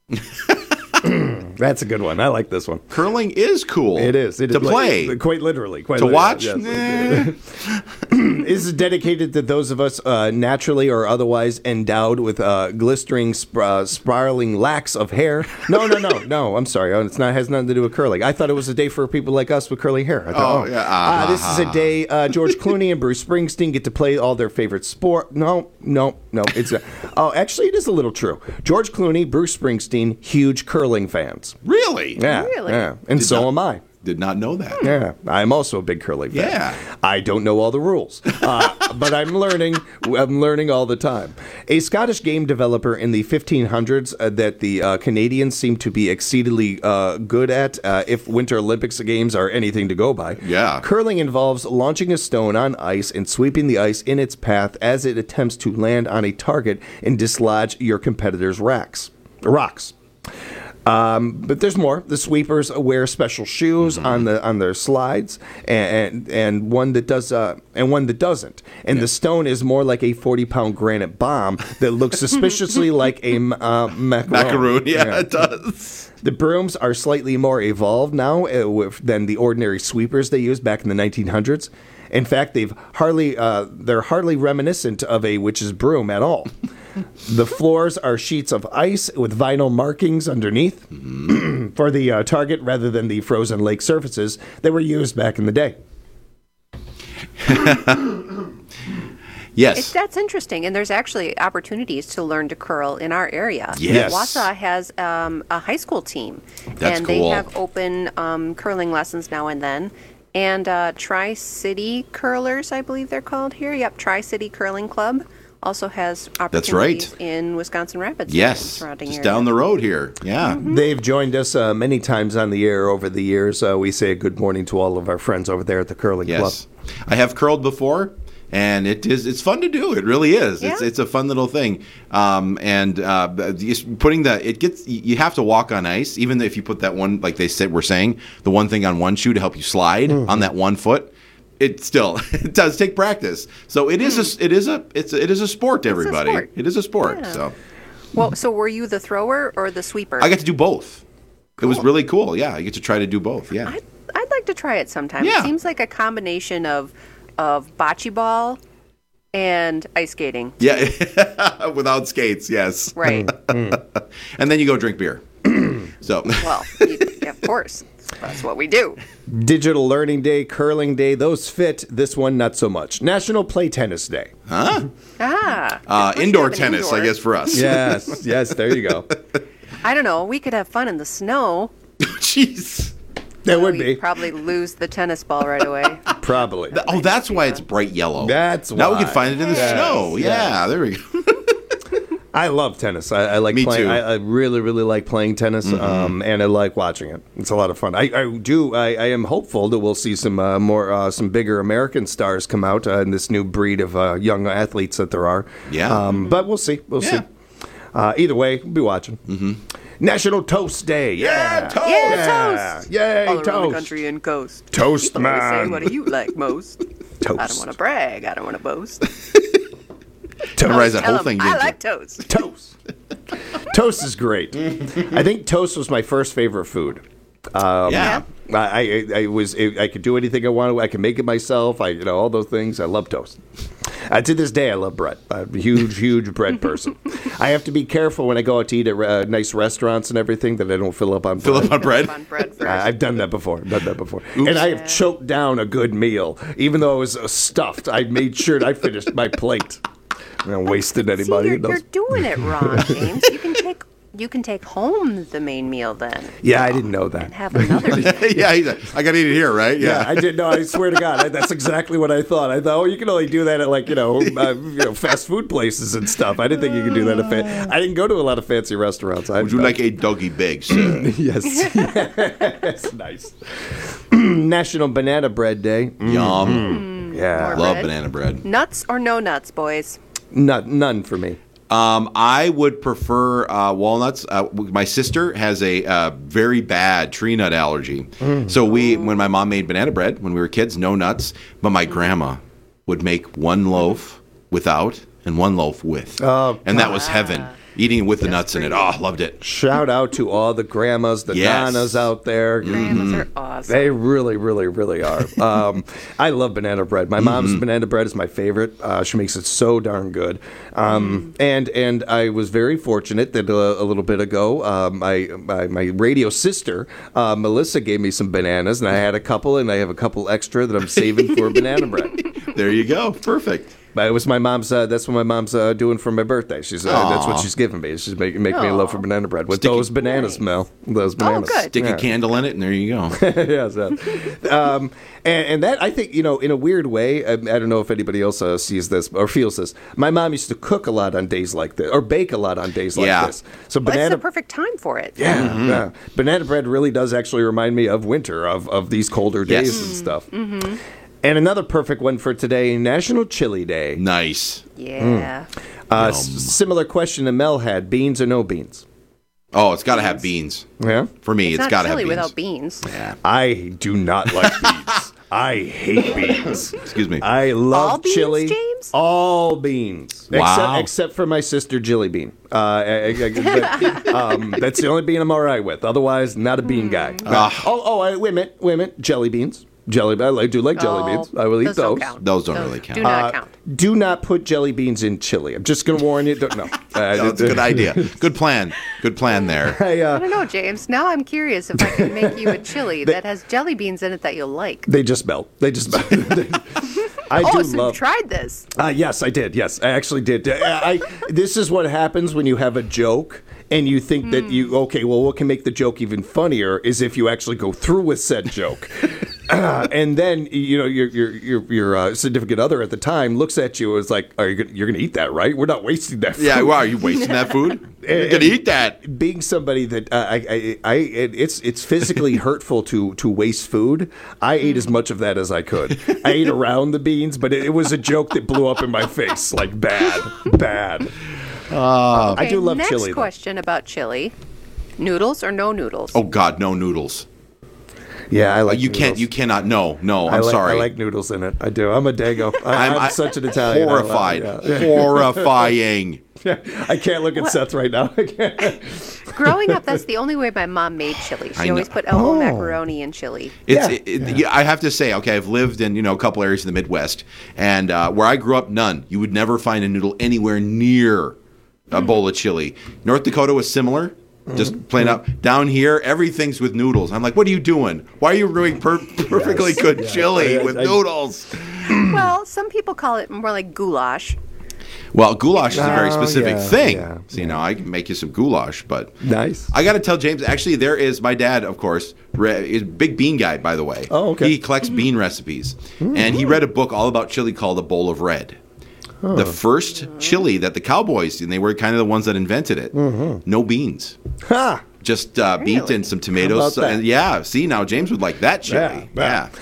Speaker 1: That's a good one. I like this one.
Speaker 17: Curling is cool.
Speaker 1: It is.
Speaker 17: To play.
Speaker 1: Quite literally.
Speaker 17: To watch?
Speaker 1: Yes. This is dedicated to those of us naturally or otherwise endowed with glistering, spiraling locks of hair. No. I'm sorry. It's not. Has nothing to do with curling. I thought it was a day for people like us with curly hair. I thought, this is a day George Clooney and Bruce Springsteen get to play all their favorite sport. No. It's actually, it is a little true. George Clooney, Bruce Springsteen, huge curling fans.
Speaker 17: Really?
Speaker 1: Yeah.
Speaker 16: Really?
Speaker 1: Yeah. And so am I.
Speaker 17: Did not know that.
Speaker 1: Yeah, I'm also a big curling fan.
Speaker 17: Yeah.
Speaker 1: I don't know all the rules, but I'm learning. I'm learning all the time. A Scottish game developer in the 1500s that the Canadians seem to be exceedingly good at, if Winter Olympics games are anything to go by.
Speaker 17: Yeah.
Speaker 1: Curling involves launching a stone on ice and sweeping the ice in its path as it attempts to land on a target and dislodge your competitor's rocks. But there's more. The sweepers wear special shoes on their slides, and one that does and one that doesn't. And the stone is more like a 40-pound granite bomb that looks suspiciously like a macaroon.
Speaker 17: Yeah, it does.
Speaker 1: The brooms are slightly more evolved now than the ordinary sweepers they used back in the 1900s. In fact, they're hardly reminiscent of a witch's broom at all. The floors are sheets of ice with vinyl markings underneath for the target rather than the frozen lake surfaces that were used back in the day.
Speaker 17: Yes.
Speaker 16: That's interesting, and there's actually opportunities to learn to curl in our area.
Speaker 17: Yes.
Speaker 16: Wausau has a high school team,
Speaker 17: That's
Speaker 16: and
Speaker 17: cool.
Speaker 16: they have open curling lessons now and then. And Tri-City Curlers, I believe they're called here. Yep, Tri-City Curling Club. also has
Speaker 17: That's
Speaker 16: opportunities
Speaker 17: right.
Speaker 16: in Wisconsin Rapids.
Speaker 17: Yes,
Speaker 16: surrounding
Speaker 17: just
Speaker 16: area.
Speaker 17: down the road here. Yeah.
Speaker 1: They've joined us many times on the air over the years. We say a good morning to all of our friends over there at the Curling Club.
Speaker 17: Yes. I have curled before. And it's fun to do. It really is.
Speaker 16: Yeah.
Speaker 17: It's a fun little thing. Just putting you have to walk on ice, even if you put that one, like they said, we're saying, the one thing on one shoe to help you slide on that one foot. It does take practice. So it is a sport, everybody. It is a sport.
Speaker 16: Yeah.
Speaker 17: So.
Speaker 16: Well, so were you the thrower or the sweeper?
Speaker 17: I got to do both. Cool. It was really cool. Yeah, I get to try to do both. Yeah.
Speaker 16: I'd like to try it sometime.
Speaker 17: Yeah.
Speaker 16: It seems like a combination of bocce ball and ice skating.
Speaker 17: Yeah, without skates, yes.
Speaker 16: Right.
Speaker 17: And then you go drink beer. So.
Speaker 16: Well, of course. That's what we do.
Speaker 1: Digital Learning Day, Curling Day, those fit. This one, not so much. National Play Tennis Day.
Speaker 17: Huh?
Speaker 16: have
Speaker 17: Indoor
Speaker 16: an
Speaker 17: tennis,
Speaker 16: indoor.
Speaker 17: I guess, for us.
Speaker 1: Yes, there you go.
Speaker 16: I don't know. We could have fun in the snow.
Speaker 17: Jeez.
Speaker 1: There would
Speaker 16: We'd
Speaker 1: be.
Speaker 16: probably lose the tennis ball right away.
Speaker 1: Probably.
Speaker 17: That's why it's bright yellow.
Speaker 1: That's
Speaker 17: now
Speaker 1: why.
Speaker 17: we can find it in the snow. Yeah, there we go.
Speaker 1: I love tennis. I like
Speaker 17: Me
Speaker 1: playing.
Speaker 17: too.
Speaker 1: I really, really like playing tennis, and I like watching it. It's a lot of fun. I am hopeful that we'll see some some bigger American stars come out in this new breed of young athletes that there are.
Speaker 17: Yeah.
Speaker 1: But we'll see. We'll see. Either way, we'll be watching. National Toast Day. Yeah, toast.
Speaker 16: Yeah, toast.
Speaker 1: Yay,
Speaker 16: All around
Speaker 1: toast.
Speaker 16: the country and coast.
Speaker 1: Toast,
Speaker 16: People always say,
Speaker 1: man.
Speaker 16: what do you like most?
Speaker 1: Toast.
Speaker 16: I don't want to brag. I don't want to boast.
Speaker 17: Memorize that
Speaker 16: Tell
Speaker 17: whole
Speaker 16: 'em,
Speaker 17: thing.
Speaker 16: I
Speaker 17: didn't you?
Speaker 16: like toast.
Speaker 1: Toast. Toast is great. I think toast was my first favorite food.
Speaker 17: Yeah.
Speaker 1: I could do anything I wanted. I could make it myself. All those things. I love toast. To this day, I love bread. I'm a huge bread person. I have to be careful when I go out to eat at nice restaurants and everything that I don't fill up on bread.
Speaker 17: Fill up on bread?
Speaker 16: On bread first.
Speaker 1: I've done that before. And I have choked down a good meal. Even though it was stuffed, I made sure I finished my plate. I'm not wasting anybody.
Speaker 16: See, you're doing it wrong, James. You can take home the main meal then.
Speaker 1: Yeah, I didn't know that.
Speaker 16: And have another meal.
Speaker 17: Yeah, I got to eat it here, right?
Speaker 1: Yeah, I didn't know. I swear to God, that's exactly what I thought. I thought, you can only do that at fast food places and stuff. I didn't think you could do that at I didn't go to a lot of fancy restaurants.
Speaker 17: Would you like a doggy bag, sir?
Speaker 1: Yes, nice. National Banana Bread Day.
Speaker 17: Yum.
Speaker 1: Yeah,
Speaker 16: More
Speaker 17: Love
Speaker 16: bread.
Speaker 17: banana bread.
Speaker 16: Nuts or no nuts, boys?
Speaker 1: none for me.
Speaker 17: I would prefer walnuts. My sister has a very bad tree nut allergy. So when my mom made banana bread when we were kids, no nuts. But my grandma would make one loaf without and one loaf with. And that was heaven. Eating with the nuts in it. Oh, loved it.
Speaker 1: Shout out to all the grandmas, the nanas out there.
Speaker 16: Grandmas are awesome.
Speaker 1: They really, really, really are. I love banana bread. My mom's banana bread is my favorite. She makes it so darn good. And I was very fortunate that a little bit ago, my radio sister, Melissa, gave me some bananas, and I had a couple, and I have a couple extra that I'm saving for banana bread.
Speaker 17: There you go. Perfect.
Speaker 1: But it was my mom's. That's what my mom's doing for my birthday. She's that's what she's giving me. She's making me a loaf of banana bread with those bananas, Mel. Those bananas.
Speaker 16: good.
Speaker 17: Stick a candle in it, and there you go.
Speaker 1: Yes. And that, I think, in a weird way, I don't know if anybody else sees this or feels this. My mom used to cook a lot on days like this, or bake a lot on days like this. So
Speaker 16: Well, it's the perfect time for it.
Speaker 1: yeah. Banana bread really does actually remind me of winter, of these colder days and stuff.
Speaker 16: Mm-hmm.
Speaker 1: And another perfect one for today, National Chili Day.
Speaker 17: Nice.
Speaker 16: Yeah.
Speaker 1: Similar question to Mel had, beans or no beans?
Speaker 17: Oh, it's got to have beans.
Speaker 1: Yeah?
Speaker 17: For me, it's got to have
Speaker 16: chili
Speaker 17: beans.
Speaker 16: without beans.
Speaker 17: Yeah.
Speaker 1: I do not like beans. I hate beans.
Speaker 17: Excuse me.
Speaker 1: I love
Speaker 16: All beans,
Speaker 1: chili.
Speaker 16: James?
Speaker 1: All beans.
Speaker 17: Wow.
Speaker 1: Except for my sister Jilly Bean. That's the only bean I'm all right with. Otherwise, not a bean guy. Wait a minute. Jelly beans. I do like jelly beans. I will eat
Speaker 16: those don't
Speaker 1: those.
Speaker 16: count.
Speaker 17: Those don't really count.
Speaker 16: Do not count.
Speaker 1: Do not put jelly beans in chili. I'm just going to warn you. No.
Speaker 17: That's a good idea. Good plan. Good plan there.
Speaker 16: I don't know, James. Now I'm curious if I can make you a chili that has jelly beans in it that you'll like.
Speaker 1: They just melt. I do
Speaker 16: So
Speaker 1: love.
Speaker 16: you tried this.
Speaker 1: Yes, I did. Yes, I actually did. This is what happens when you have a joke and you think that what can make the joke even funnier is if you actually go through with said joke. And then your significant other at the time looks at you and is like, you're going to eat that, right? We're not wasting that food.
Speaker 17: Yeah, well, are you wasting that food? You're going to eat that.
Speaker 1: Being somebody that it's physically hurtful to waste food. I ate as much of that as I could. I ate around the beans, but it was a joke that blew up in my face, like bad. I do love chili.
Speaker 16: Next question about chili: noodles or no noodles?
Speaker 17: Oh God, no noodles.
Speaker 1: Yeah, I like.
Speaker 17: You
Speaker 1: noodles.
Speaker 17: You cannot. No. I'm sorry.
Speaker 1: I like noodles in it. I do. I'm a dago. I'm such an Italian.
Speaker 17: Horrified. Horrifying.
Speaker 1: I can't look at Seth right now.
Speaker 16: Growing up, that's the only way my mom made chili. She always put elbow macaroni in chili.
Speaker 17: I have to say, okay, I've lived in a couple areas in the Midwest, and where I grew up, none. You would never find a noodle anywhere near a bowl of chili. North Dakota was similar. Just plain out. Down here, everything's with noodles. I'm like, what are you doing? Why are you doing perfectly good chili with noodles?
Speaker 16: Well, some people call it more like goulash.
Speaker 17: Well, goulash is a very specific thing. Yeah. So, I can make you some goulash, but...
Speaker 1: Nice.
Speaker 17: I got to tell James, actually, there is my dad, of course, is a big bean guy, by the way.
Speaker 1: Oh, okay.
Speaker 17: He collects bean recipes. And he read a book all about chili called A Bowl of Red. The first chili that the cowboys, and they were kind of the ones that invented it, no beans.
Speaker 1: Ha!
Speaker 17: Just beet and some tomatoes. And see, now James would like that chili. Yeah.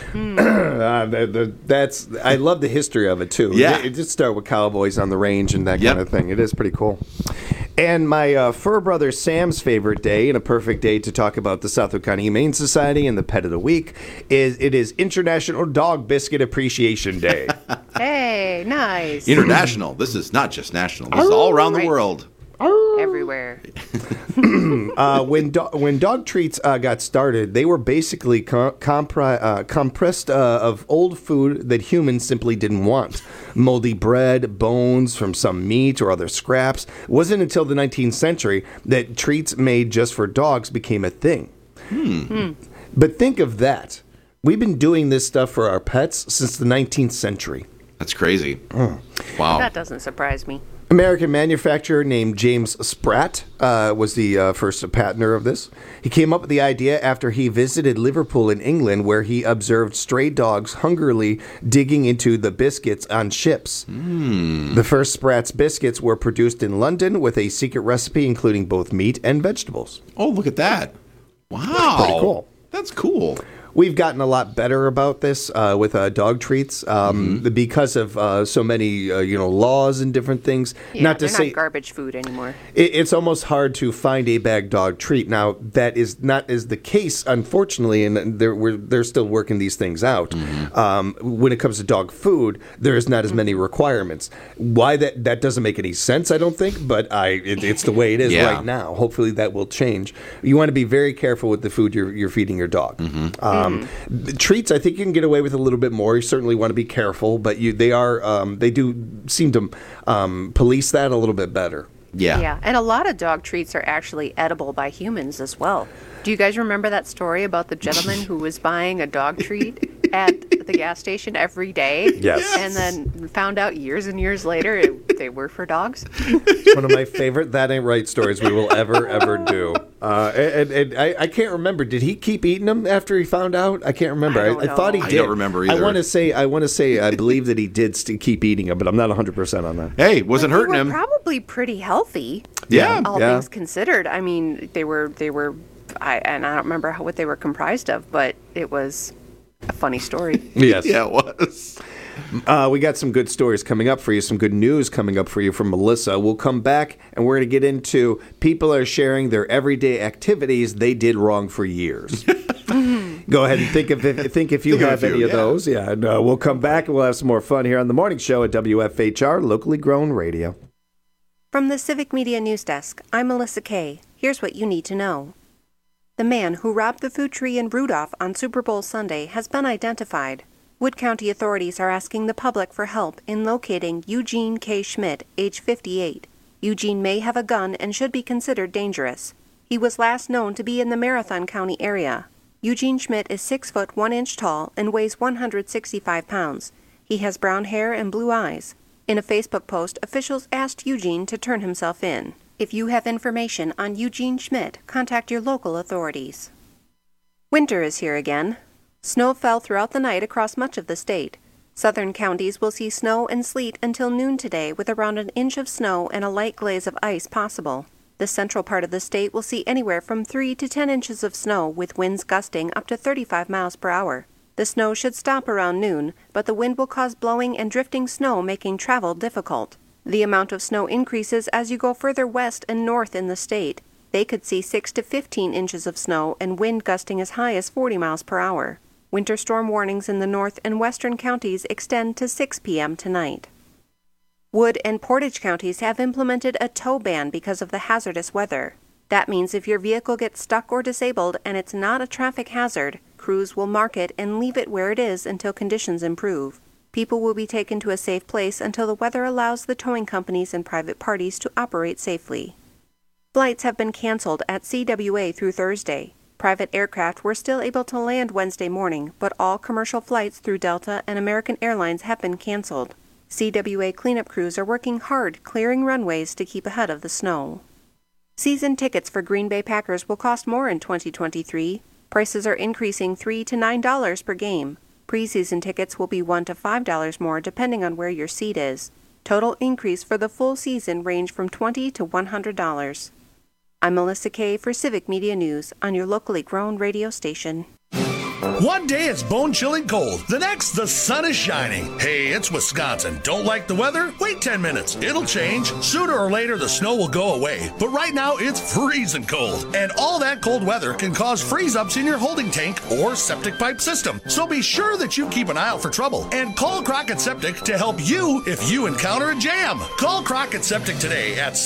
Speaker 1: I love the history of it, too.
Speaker 17: Yeah.
Speaker 1: It just started with cowboys on the range and that kind of thing. It is pretty cool. And my fur brother Sam's favorite day, and a perfect day to talk about the Southwood County Humane Society and the Pet of the Week, is International Dog Biscuit Appreciation Day.
Speaker 16: Hey, nice.
Speaker 17: International. This is not just national. This is all around the world.
Speaker 16: Everywhere.
Speaker 1: When dog treats got started, they were basically compressed of old food that humans simply didn't want. Moldy bread, bones from some meat or other scraps. It wasn't until the 19th century that treats made just for dogs became a thing. But think of that. We've been doing this stuff for our pets since the 19th century.
Speaker 17: That's crazy. Wow.
Speaker 16: That doesn't surprise me.
Speaker 1: American manufacturer named James Spratt was the first patenter of this. He came up with the idea after he visited Liverpool in England, where he observed stray dogs hungrily digging into the biscuits on ships. The first Spratt's biscuits were produced in London with a secret recipe including both meat and vegetables.
Speaker 17: Oh, look at that. Wow.
Speaker 1: That's pretty cool.
Speaker 17: That's cool.
Speaker 1: We've gotten a lot better about this with dog treats because of so many laws and different things.
Speaker 16: Yeah, they're not garbage food anymore.
Speaker 1: It's almost hard to find a bagged dog treat. Now, that is not the case, unfortunately, and they're still working these things out. When it comes to dog food, there's not as many requirements. Why that doesn't make any sense, I don't think, but it's the way it is right now. Hopefully that will change. You want to be very careful with the food you're feeding your dog. Treats, I think you can get away with a little bit more. You certainly want to be careful, but they do seem to police that a little bit better.
Speaker 16: Yeah, and a lot of dog treats are actually edible by humans as well. Do you guys remember that story about the gentleman who was buying a dog treat at the gas station every day?
Speaker 1: Yes.
Speaker 16: And then found out years and years later they were for dogs?
Speaker 1: One of my favorite That Ain't Right stories we will ever do. And I can't remember. Did he keep eating them after he found out? I can't remember. I thought he did.
Speaker 17: I don't remember either.
Speaker 1: I want to say I believe that he did keep eating them, but I'm not 100% on that.
Speaker 17: Hey, wasn't hurting him.
Speaker 16: Probably pretty healthy.
Speaker 17: Yeah.
Speaker 16: All things considered. I mean, they were I don't remember what they were comprised of, but it was a funny story.
Speaker 1: Yes.
Speaker 17: Yeah, it was.
Speaker 1: We got some good stories coming up for you, some good news coming up for you from Melissa. We'll come back and we're going to get into people are sharing their everyday activities they did wrong for years. Go ahead and think if you have any of those. Yeah, and we'll come back and we'll have some more fun here on the morning show at WFHR, locally grown radio.
Speaker 16: From the Civic Media News Desk, I'm Melissa Kay. Here's what you need to know. The man who robbed the food tree in Rudolph on Super Bowl Sunday has been identified. Wood County authorities are asking the public for help in locating Eugene K. Schmidt, age 58. Eugene may have a gun and should be considered dangerous. He was last known to be in the Marathon County area. Eugene Schmidt is 6 foot 1 inch tall and weighs 165 pounds. He has brown hair and blue eyes. In a Facebook post, officials asked Eugene to turn himself in. If you have information on Eugene Schmidt, contact your local authorities. Winter is here again. Snow fell throughout the night across much of the state. Southern counties will see snow and sleet until noon today, with around an inch of snow and a light glaze of ice possible. The central part of the state will see anywhere from 3 to 10 inches of snow, with winds gusting up to 35 miles per hour. The snow should stop around noon, but the wind will cause blowing and drifting snow, making travel difficult. The amount of snow increases as you go further west and north in the state. They could see 6 to 15 inches of snow and wind gusting as high as 40 miles per hour. Winter storm warnings in the north and western counties extend to 6 p.m. tonight. Wood and Portage counties have implemented a tow ban because of the hazardous weather. That means if your vehicle gets stuck or disabled and it's not a traffic hazard, crews will mark it and leave it where it is until conditions improve. People will be taken to a safe place until the weather allows the towing companies and private parties to operate safely. Flights have been canceled at CWA through Thursday. Private aircraft were still able to land Wednesday morning, but all commercial flights through Delta and American Airlines have been canceled. CWA cleanup crews are working hard clearing runways to keep ahead of the snow. Season tickets for Green Bay Packers will cost more in 2023. Prices are increasing $3 to $9 per game. Preseason tickets will be $1 to $5 more depending on where your seat is. Total increase for the full season range from $20 to $100. I'm Melissa Kay for Civic Media News on your locally grown radio station.
Speaker 4: One day it's bone-chilling cold. The next, the sun is shining. Hey, it's Wisconsin. Don't like the weather? Wait 10 minutes. It'll change. Sooner or later, the snow will go away. But right now, it's freezing cold. And all that cold weather can cause freeze-ups in your holding tank or septic pipe system. So be sure that you keep an eye out for trouble. And call Crockett Septic to help you if you encounter a jam. Call Crockett Septic today at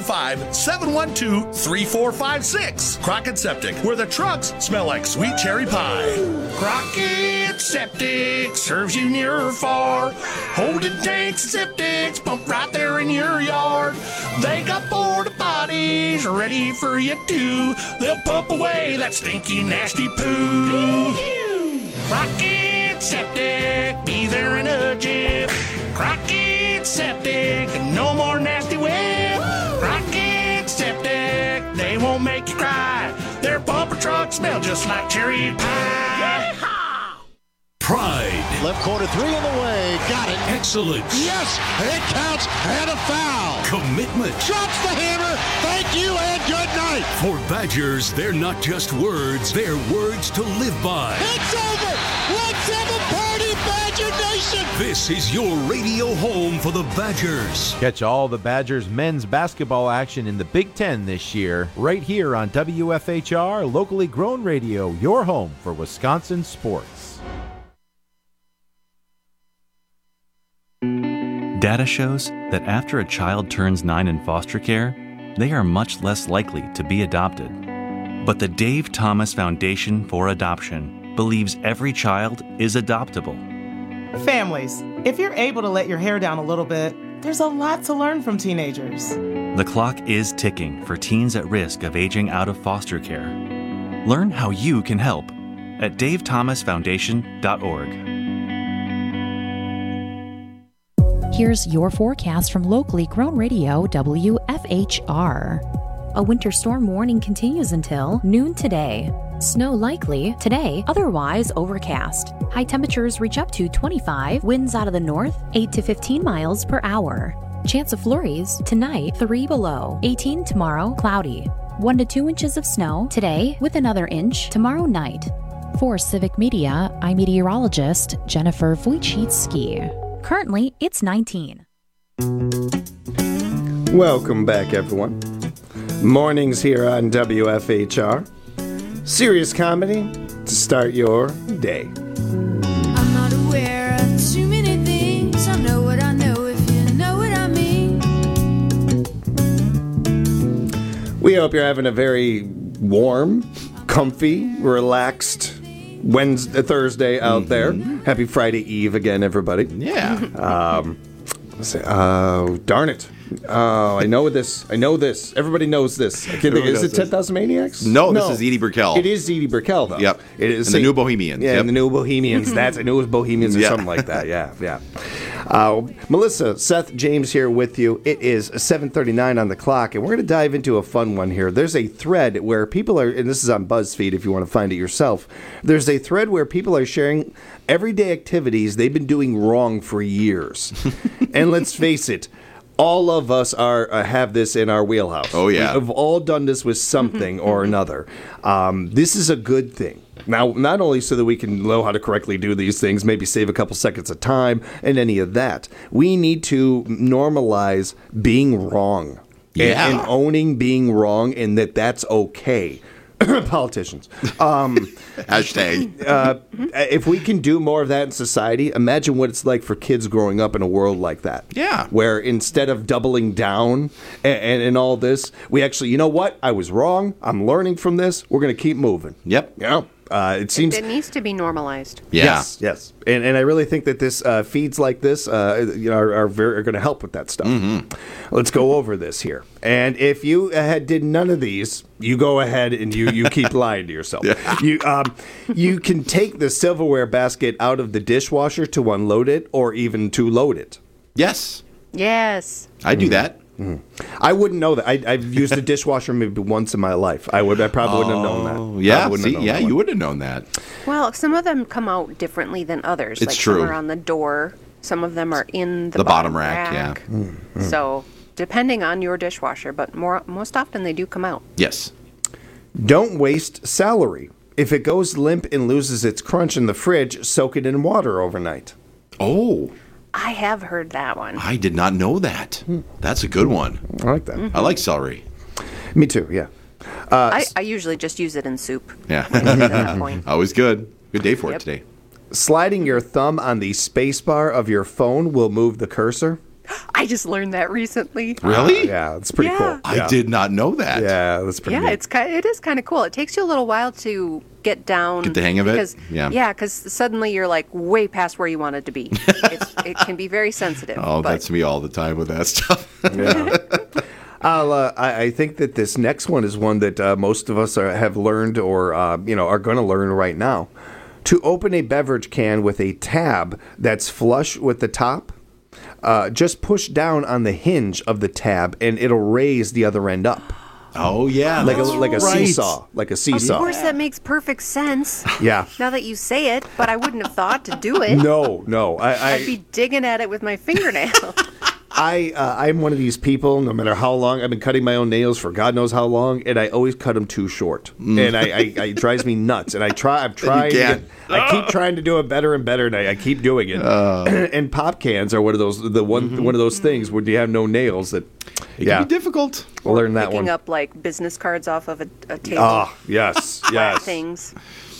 Speaker 4: 715-712-3456. Crockett Septic, where the trucks smell like sweet cherry pie. Crockett Septic serves you near or far. Holding tanks and septics pump right there in your yard. They got porta potties ready for you too. They'll pump away that stinky, nasty poo. Crockett Septic, be there in a jiff. Crockett Septic, no more nasty whip. Crockett Septic, they won't make you cry. Their bumper trucks smell just like cherry pie.
Speaker 5: Pride.
Speaker 7: Left corner three in the way. Got it.
Speaker 5: Excellence.
Speaker 7: Yes, it counts and a foul.
Speaker 5: Commitment.
Speaker 7: Drops the hammer. Thank you and good night.
Speaker 5: For Badgers, they're not just words, they're words to live by.
Speaker 7: It's over. Let's have a party, Badger Nation.
Speaker 5: This is your radio home for the Badgers.
Speaker 24: Catch all the Badgers men's basketball action in the Big Ten this year, right here on WFHR, locally grown radio, your home for Wisconsin sports.
Speaker 25: Data shows that after a child turns 9 in foster care, they are much less likely to be adopted. But the Dave Thomas Foundation for Adoption believes every child is adoptable.
Speaker 26: Families, if you're able to let your hair down a little bit, there's a lot to learn from teenagers.
Speaker 25: The clock is ticking for teens at risk of aging out of foster care. Learn how you can help at davethomasfoundation.org.
Speaker 15: Here's your forecast from locally grown radio WFHR. A winter storm warning continues until noon today. Snow likely today, otherwise overcast. High temperatures reach up to 25, winds out of the north 8 to 15 miles per hour. Chance of flurries tonight 3 below, 18 tomorrow, cloudy. 1 to 2 inches of snow today with another inch tomorrow night. For Civic Media, I'm meteorologist Jennifer Wojcicki. Currently, it's 19.
Speaker 1: Welcome back, everyone. Mornings here on WFHR. Serious comedy to start your day.
Speaker 27: I'm not aware of too many things. I know what I know if you know what I mean.
Speaker 1: We hope you're having a very warm, comfy, relaxed Thursday out there. Happy Friday Eve again, everybody.
Speaker 17: Yeah.
Speaker 1: Darn it. I know this. Everybody knows this. Is it 10,000 Maniacs?
Speaker 17: No, this is Edie Brickell.
Speaker 1: It is Edie Brickell, though.
Speaker 17: Yep.
Speaker 1: It is
Speaker 17: and the New Bohemians.
Speaker 1: Yeah,
Speaker 17: yep.
Speaker 1: and the New Bohemians. I knew it was Bohemians or
Speaker 17: Yeah.
Speaker 1: something like that. Yeah. Melissa, Seth, James here with you. It is 7:39 on the clock, and we're going to dive into a fun one here. There's a thread where people are, and this is on BuzzFeed if you want to find it yourself. There's a thread where people are sharing everyday activities they've been doing wrong for years. And let's face it, all of us have this in our wheelhouse.
Speaker 17: Oh, yeah.
Speaker 1: We've all done this with something or another. This is a good thing. Now, not only so that we can know how to correctly do these things, maybe save a couple seconds of time and any of that, we need to normalize being wrong.
Speaker 17: Yeah.
Speaker 1: And owning being wrong, and that's okay. Politicians.
Speaker 17: Hashtag.
Speaker 1: If we can do more of that in society, imagine what it's like for kids growing up in a world like that.
Speaker 17: Yeah.
Speaker 1: Where instead of doubling down and all this, we actually, you know what? I was wrong. I'm learning from this. We're going to keep moving.
Speaker 17: Yep.
Speaker 1: Yeah. It seems
Speaker 16: it needs to be normalized.
Speaker 17: Yeah.
Speaker 1: Yes. And I really think that this feeds like this, are going to help with that stuff.
Speaker 17: Mm-hmm.
Speaker 1: Let's go over this here. And if you did none of these, you go ahead and you keep lying to yourself. Yeah. You can take the silverware basket out of the dishwasher to unload it, or even to load it.
Speaker 17: Yes.
Speaker 16: Yes.
Speaker 17: I do that.
Speaker 1: I wouldn't know that. I've used a dishwasher maybe once in my life. I probably wouldn't have known that.
Speaker 17: Yeah, you would have known that.
Speaker 16: Well, some of them come out differently than others.
Speaker 17: It's true.
Speaker 16: Some are on the door. Some of them are in the
Speaker 17: bottom rack. Yeah.
Speaker 1: Mm-hmm.
Speaker 16: So, depending on your dishwasher, but most often they do come out.
Speaker 17: Yes.
Speaker 1: Don't waste celery. If it goes limp and loses its crunch in the fridge, soak it in water overnight.
Speaker 17: Oh.
Speaker 16: I have heard that one.
Speaker 17: I did not know that. That's a good one.
Speaker 1: I like that.
Speaker 16: Mm-hmm.
Speaker 17: I like celery.
Speaker 1: Me too, yeah.
Speaker 16: I usually just use it in soup.
Speaker 17: Yeah.
Speaker 16: When I get to that point.
Speaker 17: Always good. Good day for it today.
Speaker 1: Sliding your thumb on the space bar of your phone will move the cursor.
Speaker 16: I just learned that recently.
Speaker 17: Really?
Speaker 1: Yeah, it's pretty cool.
Speaker 17: I did not know that.
Speaker 1: Yeah, that's pretty neat.
Speaker 16: It is kind of cool. It takes you a little while to get down.
Speaker 17: Get the hang of it?
Speaker 16: Yeah, because suddenly you're like way past where you wanted to be. It can be very sensitive.
Speaker 17: Oh, that's me all the time with that stuff.
Speaker 1: Yeah. I think that this next one is one that most of us have learned or are going to learn right now. To open a beverage can with a tab that's flush with the top, just push down on the hinge of the tab and it'll raise the other end up.
Speaker 17: Oh, yeah.
Speaker 1: Like a seesaw. Like a seesaw.
Speaker 16: Of course, that makes perfect sense.
Speaker 1: Yeah.
Speaker 16: Now that you say it, but I wouldn't have thought to do it.
Speaker 1: No.
Speaker 16: I'd be digging at it with my fingernail.
Speaker 1: I'm one of these people, no matter how long, I've been cutting my own nails for God knows how long, and I always cut them too short. And it drives me nuts. And I keep trying to do it better and better, and I keep doing it. And pop cans are one of those things where you have no nails that
Speaker 17: it can be difficult.
Speaker 1: We'll learn that
Speaker 16: Picking
Speaker 1: one.
Speaker 16: up like business cards off of a table.
Speaker 1: Ah, yes.
Speaker 16: Things.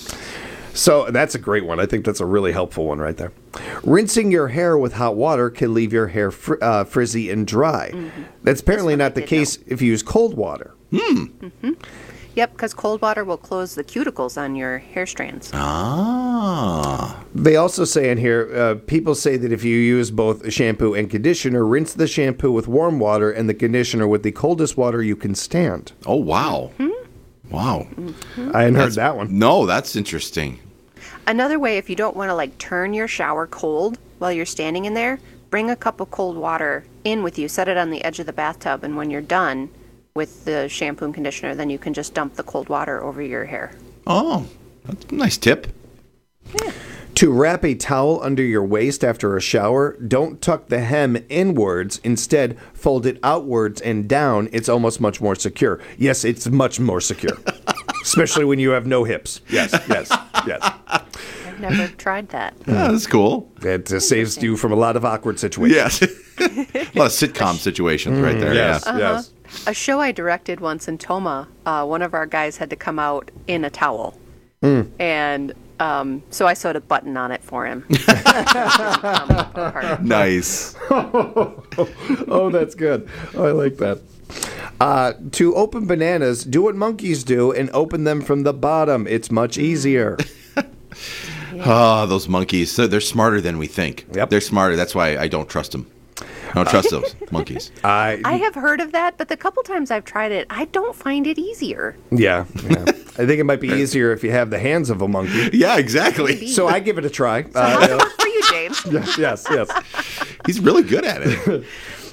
Speaker 1: So that's a great one. I think that's a really helpful one right there. Rinsing your hair with hot water can leave your hair frizzy and dry. Mm-hmm. That's apparently not the case if you use cold water.
Speaker 16: Mm-hmm. Yep, because cold water will close the cuticles on your hair strands.
Speaker 17: Ah.
Speaker 1: They also say in here, people say that if you use both shampoo and conditioner, rinse the shampoo with warm water and the conditioner with the coldest water you can stand.
Speaker 17: Oh, wow.
Speaker 16: Mm-hmm.
Speaker 17: Wow.
Speaker 1: Mm-hmm. I hadn't heard that one.
Speaker 17: No, that's interesting.
Speaker 16: Another way, if you don't want to turn your shower cold while you're standing in there, bring a cup of cold water in with you, set it on the edge of the bathtub, and when you're done with the shampoo and conditioner, then you can just dump the cold water over your hair.
Speaker 17: Oh, that's a nice tip.
Speaker 16: Yeah.
Speaker 1: To wrap a towel under your waist after a shower, don't tuck the hem inwards. Instead, fold it outwards and down. It's almost much more secure. Yes, it's much more secure. Especially when you have no hips. Yes.
Speaker 16: I've never tried that.
Speaker 17: Yeah, that's cool.
Speaker 1: It saves you from a lot of awkward situations.
Speaker 17: Yes. A lot of sitcom situations right there.
Speaker 1: Yes,
Speaker 17: yeah.
Speaker 1: yes.
Speaker 16: A show I directed once in Toma, one of our guys had to come out in a towel. And so I sewed a button on it for him.
Speaker 17: Nice.
Speaker 1: Oh, that's good. Oh, I like that. To open bananas, do what monkeys do and open them from the bottom. It's much easier.
Speaker 17: Oh, those monkeys. They're smarter than we think.
Speaker 1: Yep.
Speaker 17: They're smarter. That's why I don't trust them. I don't trust those monkeys.
Speaker 16: I have heard of that, but the couple times I've tried it, I don't find it easier.
Speaker 1: Yeah. I think it might be easier if you have the hands of a monkey.
Speaker 17: Yeah, exactly.
Speaker 16: Maybe.
Speaker 1: So I give it a try.
Speaker 16: So how's it work for you, James?
Speaker 1: Yes.
Speaker 17: He's really good at it.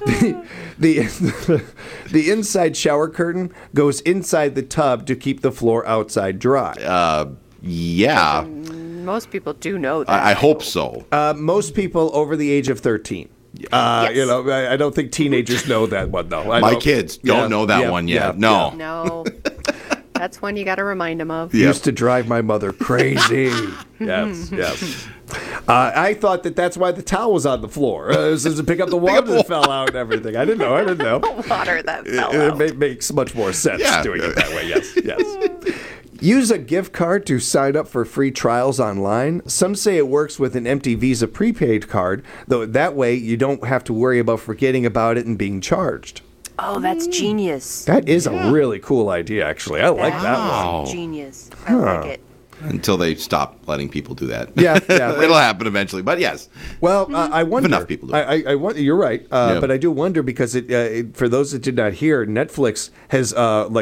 Speaker 1: The inside shower curtain goes inside the tub to keep the floor outside dry.
Speaker 17: Yeah.
Speaker 16: Most people do know that.
Speaker 17: I hope so.
Speaker 1: Most people over the age of 13.
Speaker 16: Yes.
Speaker 1: You know, I don't think teenagers know that one, though.
Speaker 17: My kids don't know that one yet. No.
Speaker 16: No. That's one you got to remind them of.
Speaker 1: Used to drive my mother crazy. Yes. I thought that's why the towel was on the floor. It was to pick up the water that fell out and everything. I didn't know.
Speaker 16: Water that fell out.
Speaker 1: It makes much more sense doing it that way. Yes. Use a gift card to sign up for free trials online. Some say it works with an empty Visa prepaid card, though that way you don't have to worry about forgetting about it and being charged.
Speaker 16: Oh, that's genius.
Speaker 1: That is a really cool idea, actually. I like that one.
Speaker 16: Genius. I like it.
Speaker 17: Until they stop letting people do that.
Speaker 1: Yeah.
Speaker 17: It'll happen eventually, but yes.
Speaker 1: Well, I wonder.
Speaker 17: If enough people do it.
Speaker 1: I wonder, you're right, but I do wonder because for those that did not hear, Netflix has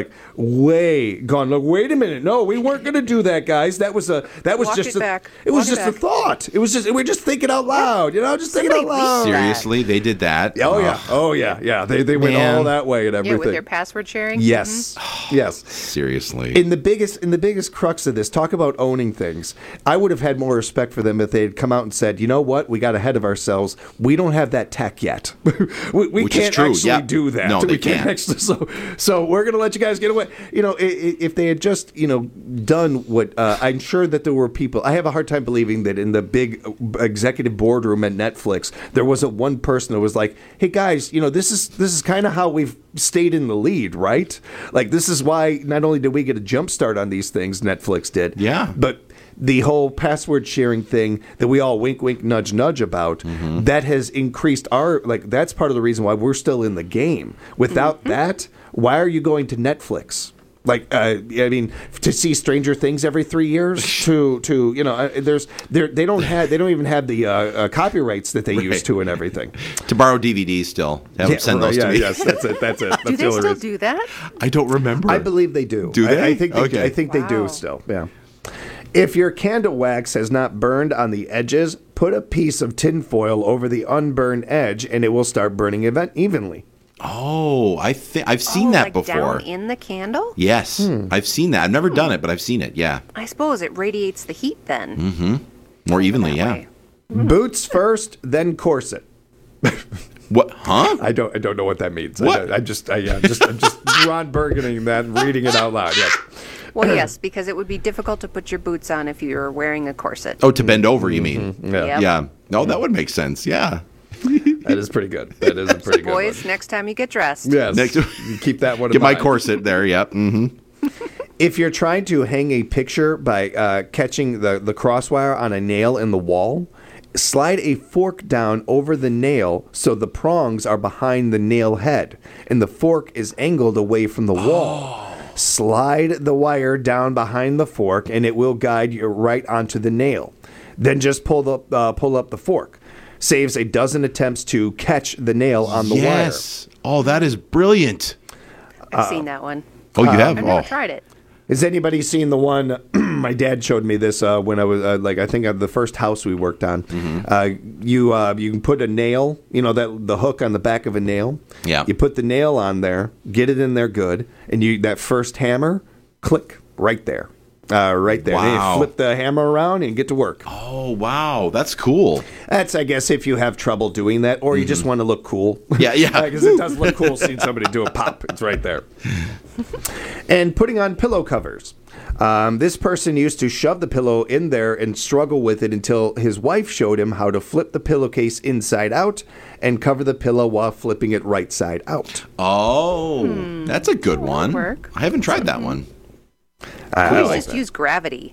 Speaker 1: gone. Look, wait a minute, no, we weren't going to do that, guys. That was just a thought. It was just we're just thinking out loud, just thinking out loud.
Speaker 17: Seriously, they did that.
Speaker 1: Oh yeah. They went all that way and everything.
Speaker 16: Yeah, with their password sharing.
Speaker 1: Yes, yes.
Speaker 17: Seriously.
Speaker 1: In the biggest crux of this, talk about owning things. I would have had more respect for them if they had come out and said, you know what, we got ahead of ourselves. We don't have that tech yet. we can't actually do that.
Speaker 17: No, they can't.
Speaker 1: Actually, so we're going to let you guys get away. If they had just, done what, I'm sure that there were people, I have a hard time believing that in the big executive boardroom at Netflix, there wasn't one person that was like, hey guys, this is kind of how we've stayed in the lead, right? Like, this is why not only did we get a jump start on these things, Netflix did, but the whole password sharing thing that we all wink, wink, nudge, nudge about, that has increased that's part of the reason why we're still in the game. Without that, why are you going to Netflix? To see Stranger Things every 3 years, they don't even have the copyrights that they used to and everything.
Speaker 17: To borrow DVDs still, have them send those to me.
Speaker 1: Yes, that's it. That's
Speaker 16: do they still do that?
Speaker 17: I don't remember.
Speaker 1: I believe they do.
Speaker 17: Do they?
Speaker 1: I think they do still. Yeah. If your candle wax has not burned on the edges, put a piece of tinfoil over the unburned edge, and it will start burning evenly.
Speaker 17: Oh, I've seen that before.
Speaker 16: Down in the candle?
Speaker 17: Yes, I've seen that. I've never done it, but I've seen it. Yeah.
Speaker 16: I suppose it radiates the heat then.
Speaker 17: Mm-hmm. More evenly, yeah.
Speaker 1: Boots first, then corset.
Speaker 17: What? Huh?
Speaker 1: I don't know what that means.
Speaker 17: What?
Speaker 1: I'm just Ron Burgundying that and reading it out loud. Yes.
Speaker 16: Well, yes, because it would be difficult to put your boots on if you were wearing a corset.
Speaker 17: Oh, to bend over, you mean?
Speaker 1: Yeah.
Speaker 17: Yeah. No, that would make sense. Yeah.
Speaker 1: That is pretty good. That is a pretty good
Speaker 16: boys,
Speaker 1: one.
Speaker 16: next time you get dressed.
Speaker 1: Yes. You keep that one in
Speaker 17: Get my
Speaker 1: mind.
Speaker 17: corset there, yep. Mm-hmm.
Speaker 1: If you're trying to hang a picture by catching the crosswire on a nail in the wall, slide a fork down over the nail so the prongs are behind the nail head and the fork is angled away from the wall. Slide the wire down behind the fork and it will guide you right onto the nail. Then just pull up the fork. Saves a dozen attempts to catch the nail on the wire.
Speaker 17: Yes. Oh, that is brilliant.
Speaker 16: I've seen that one.
Speaker 17: Oh, you have?
Speaker 16: I've never tried it.
Speaker 1: Has anybody seen the one? My dad showed me this when I was I think the first house we worked on. You can put a nail, the hook on the back of a nail.
Speaker 17: Yeah.
Speaker 1: You put the nail on there, get it in there good, and that first hammer, click right there. Right there.
Speaker 17: Wow.
Speaker 1: And you flip the hammer around and get to work.
Speaker 17: Oh, wow. That's cool.
Speaker 1: That's, I guess, if you have trouble doing that or you just want to look cool.
Speaker 17: Yeah.
Speaker 1: Because it does look cool seeing somebody do a pop. It's right there. And putting on pillow covers. This person used to shove the pillow in there and struggle with it until his wife showed him how to flip the pillowcase inside out and cover the pillow while flipping it right side out.
Speaker 17: Oh, that's a good one.
Speaker 16: Work.
Speaker 17: I haven't tried that one.
Speaker 16: Please just use gravity.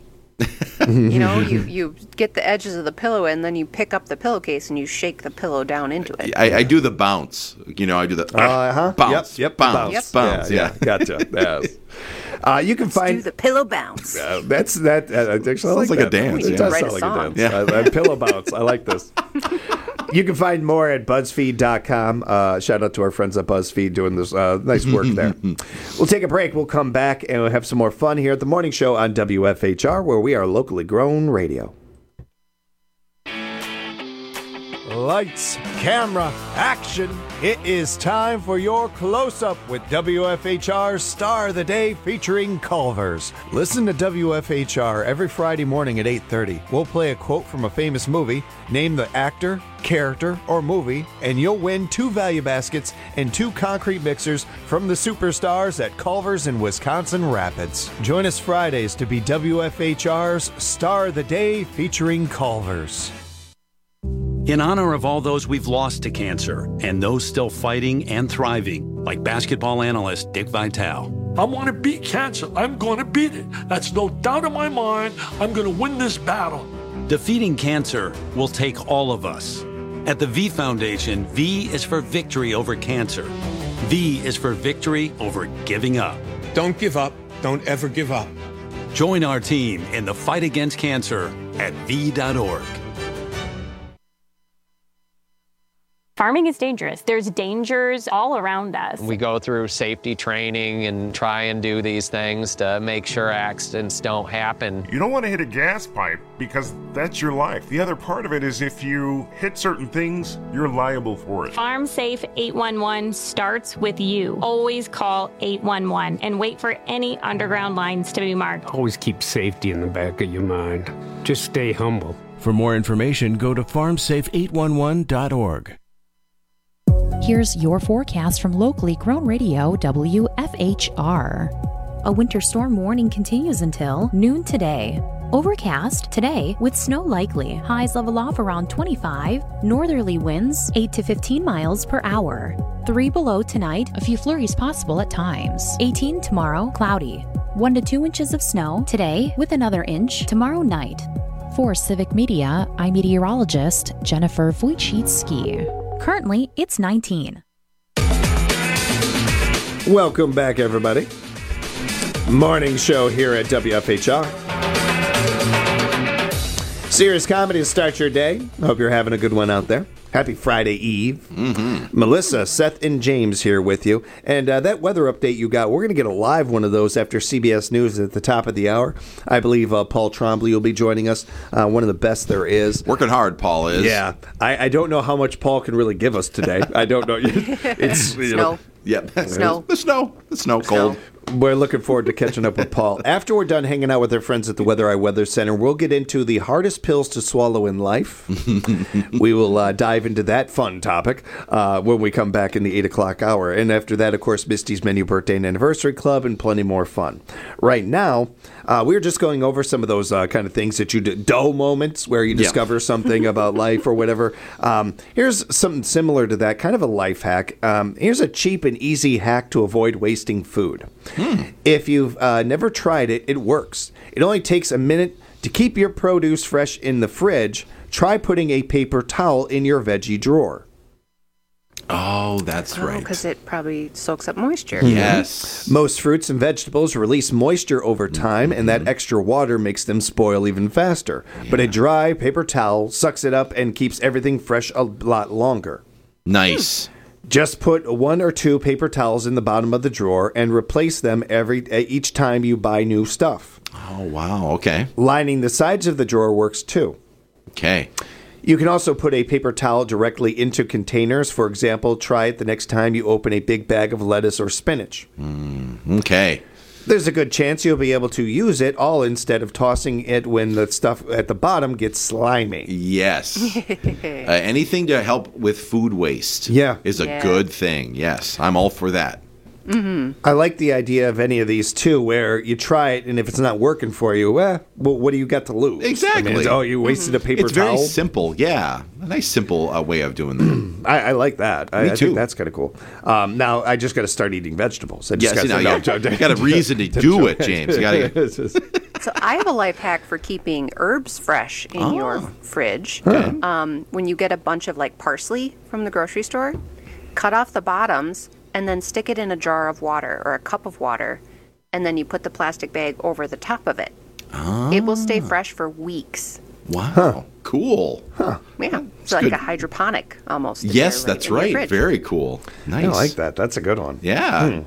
Speaker 16: You get the edges of the pillow and then you pick up the pillowcase and you shake the pillow down into it.
Speaker 17: I do the bounce. I do the bounce.
Speaker 1: Yep.
Speaker 17: Bounce.
Speaker 1: Yeah. Gotcha. Yes. You can find
Speaker 16: do the pillow bounce.
Speaker 1: Actually, I
Speaker 17: sounds like
Speaker 1: that.
Speaker 17: a dance.
Speaker 1: It does sound like a dance. Yeah. Pillow bounce. I like this. You can find more at BuzzFeed.com. Shout out to our friends at BuzzFeed doing this nice work there. We'll take a break. We'll come back and we'll have some more fun here at the morning show on WFHR, where we are locally grown radio.
Speaker 20: Lights, camera, action. It is time for your close-up with WFHR's Star of the Day featuring Culver's. Listen to WFHR every Friday morning at 8:30. We'll play a quote from a famous movie, name the actor, character, or movie, and you'll win 2 value baskets and 2 concrete mixers from the superstars at Culver's in Wisconsin Rapids. Join us Fridays to be WFHR's Star of the Day featuring Culver's.
Speaker 2: In honor of all those we've lost to cancer and those still fighting and thriving, like basketball analyst Dick Vitale.
Speaker 3: I want to beat cancer. I'm going to beat it. That's no doubt in my mind. I'm going to win this battle.
Speaker 2: Defeating cancer will take all of us. At the V Foundation, V is for victory over cancer. V is for victory over giving up.
Speaker 6: Don't give up. Don't ever give up.
Speaker 2: Join our team in the fight against cancer at V.org.
Speaker 8: Farming is dangerous. There's dangers all around us.
Speaker 9: We go through safety training and try and do these things to make sure accidents don't happen.
Speaker 10: You don't want to hit a gas pipe because that's your life. The other part of it is if you hit certain things, you're liable for it.
Speaker 8: Farm Safe 811 starts with you. Always call 811 and wait for any underground lines to be marked.
Speaker 11: Always keep safety in the back of your mind. Just stay humble.
Speaker 28: For more information, go to farmsafe811.org.
Speaker 15: Here's your forecast from locally grown radio WFHR. A winter storm warning continues until noon today. Overcast today with snow likely. Highs level off around 25. Northerly winds 8 to 15 miles per hour. 3 below tonight. A few flurries possible at times. 18 tomorrow. Cloudy. 1 to 2 inches of snow today with another inch tomorrow night. For Civic Media, I'm meteorologist Jennifer Wojcicki. Currently, it's 19.
Speaker 1: Welcome back, everybody. Morning show here at WFHR. Serious comedy to start your day. Hope you're having a good one out there. Happy Friday Eve. Mm-hmm. Melissa, Seth, and James here with you. And that weather update you got, we're going to get a live one of those after CBS News at the top of the hour. I believe Paul Trombley will be joining us. One of the best there is.
Speaker 17: Working hard, Paul is.
Speaker 1: Yeah. I don't know how much Paul can really give us today. I don't know. It's
Speaker 16: snow.
Speaker 17: Yep.
Speaker 16: Snow.
Speaker 17: The snow, cold.
Speaker 1: We're looking forward to catching up with Paul. After we're done hanging out with our friends at the Weather Eye Weather Center, we'll get into the hardest pills to swallow in life. We will dive into that fun topic when we come back in the 8 o'clock hour. And after that, of course, Misty's Menu Birthday and Anniversary Club and plenty more fun. Right now, we were just going over some of those kind of things that you do, dull moments where you discover something about life or whatever. Here's something similar to that, kind of a life hack. Here's a cheap and easy hack to avoid wasting food. If you've never tried it, it works. It only takes a minute to keep your produce fresh in the fridge. Try putting a paper towel in your veggie drawer.
Speaker 17: Oh, that's right.
Speaker 16: Because it probably soaks up moisture.
Speaker 17: Yes.
Speaker 1: Most fruits and vegetables release moisture over time, and that extra water makes them spoil even faster. Yeah. But a dry paper towel sucks it up and keeps everything fresh a lot longer.
Speaker 17: Nice.
Speaker 1: Just put 1 or 2 paper towels in the bottom of the drawer and replace them each time you buy new stuff.
Speaker 17: Oh, wow. Okay.
Speaker 1: Lining the sides of the drawer works too.
Speaker 17: Okay.
Speaker 1: You can also put a paper towel directly into containers. For example, try it the next time you open a big bag of lettuce or spinach.
Speaker 17: Okay.
Speaker 1: There's a good chance you'll be able to use it all instead of tossing it when the stuff at the bottom gets slimy.
Speaker 17: Yes. Anything to help with food waste is a good thing. Yes, I'm all for that.
Speaker 16: Mm-hmm.
Speaker 1: I like the idea of any of these, too, where you try it, and if it's not working for you, well, what do you got to lose?
Speaker 17: Exactly.
Speaker 1: I mean, you wasted a paper towel?
Speaker 17: It's very simple, yeah. A nice, simple way of doing that.
Speaker 1: I like that.
Speaker 17: Me too.
Speaker 1: I think that's kind of cool. Now, I just got to start eating vegetables.
Speaker 17: You got a reason to do it, James. You gotta...
Speaker 16: So I have a life hack for keeping herbs fresh in your fridge.
Speaker 17: Okay.
Speaker 16: When you get a bunch of, parsley from the grocery store, cut off the bottoms and then stick it in a jar of water or a cup of water, and then you put the plastic bag over the top of it. It will stay fresh for weeks.
Speaker 17: Wow. Cool.
Speaker 1: Huh.
Speaker 16: Yeah. It's like a hydroponic almost.
Speaker 17: Yes, that's right. Very cool. Nice.
Speaker 1: I like that. That's a good one.
Speaker 17: Yeah.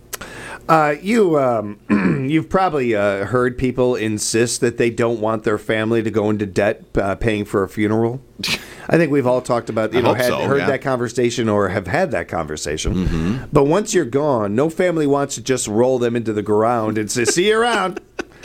Speaker 1: You've probably heard people insist that they don't want their family to go into debt paying for a funeral. I think we've all talked about, heard
Speaker 17: yeah.
Speaker 1: that conversation or have had that conversation.
Speaker 17: Mm-hmm.
Speaker 1: But once you're gone, no family wants to just roll them into the ground and say, see you around.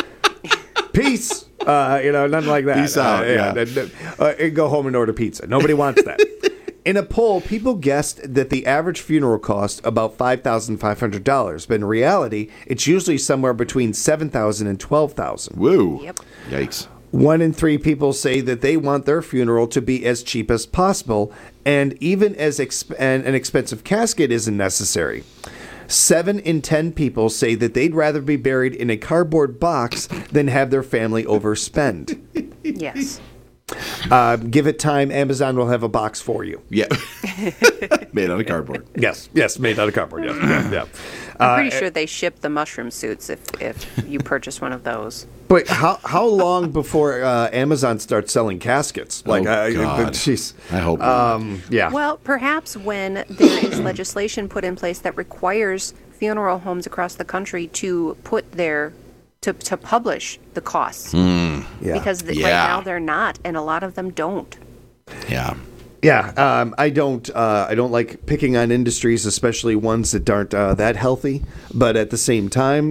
Speaker 1: Peace. Nothing like that.
Speaker 17: Peace out.
Speaker 1: And go home and order pizza. Nobody wants that. In a poll, people guessed that the average funeral cost about $5,500, but in reality, it's usually somewhere between $7,000 and $12,000.
Speaker 17: Woo.
Speaker 16: Yep.
Speaker 17: Yikes.
Speaker 1: 1 in 3 people say that they want their funeral to be as cheap as possible, and even as an expensive casket isn't necessary. 7 in 10 people say that they'd rather be buried in a cardboard box than have their family overspend.
Speaker 16: Yes.
Speaker 1: Give it time, Amazon will have a box for you.
Speaker 17: Yeah. Made out of cardboard.
Speaker 1: Yes, made out of cardboard. Yeah.
Speaker 16: I'm pretty sure they ship the mushroom suits if you purchase one of those.
Speaker 1: But how long before Amazon starts selling caskets?
Speaker 17: God.
Speaker 1: Jeez.
Speaker 17: I hope not.
Speaker 1: Yeah.
Speaker 16: Well, perhaps when there is legislation put in place that requires funeral homes across the country to put their to publish the costs.
Speaker 1: Yeah.
Speaker 16: Because right now they're not, and a lot of them don't.
Speaker 17: Yeah.
Speaker 1: Yeah, I don't like picking on industries, especially ones that aren't that healthy. But at the same time,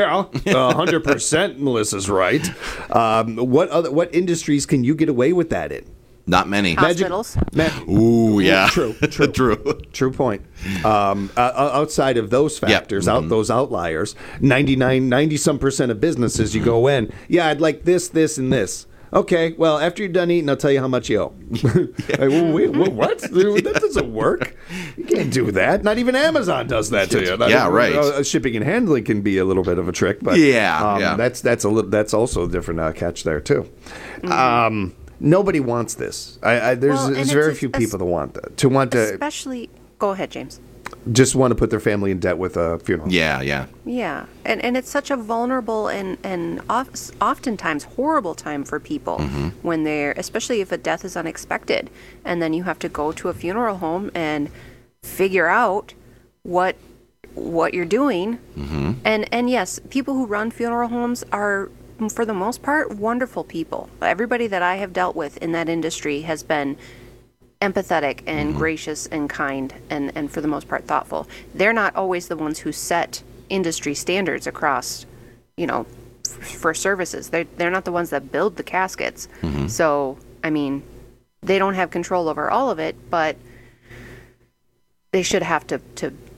Speaker 1: 100%, Melissa's right. What industries can you get away with that in?
Speaker 17: Not many.
Speaker 16: Hospitals.
Speaker 17: Ooh, yeah.
Speaker 1: True. True point. Outside of those factors, those outliers, 90-some% of businesses you go in, I'd like this, and this. Okay, well, after you're done eating, I'll tell you how much you owe. Wait, what? That doesn't work. You can't do that. Not even Amazon does that to you.
Speaker 17: Right.
Speaker 1: Shipping and handling can be a little bit of a trick, but that's also a different catch there too. Nobody wants this. There's very few people that want that.
Speaker 16: Especially, go ahead, James.
Speaker 1: Just want to put their family in debt with a funeral.
Speaker 17: Yeah.
Speaker 16: Yeah, and it's such a vulnerable and oftentimes horrible time for people when they're, especially if a death is unexpected, and then you have to go to a funeral home and figure out what you're doing. And yes, people who run funeral homes are, for the most part, wonderful people. Everybody that I have dealt with in that industry has been empathetic and gracious and kind and for the most part thoughtful. They're not always the ones who set industry standards across, for services. They're not the ones that build the caskets. So, I mean, they don't have control over all of it, but they should have to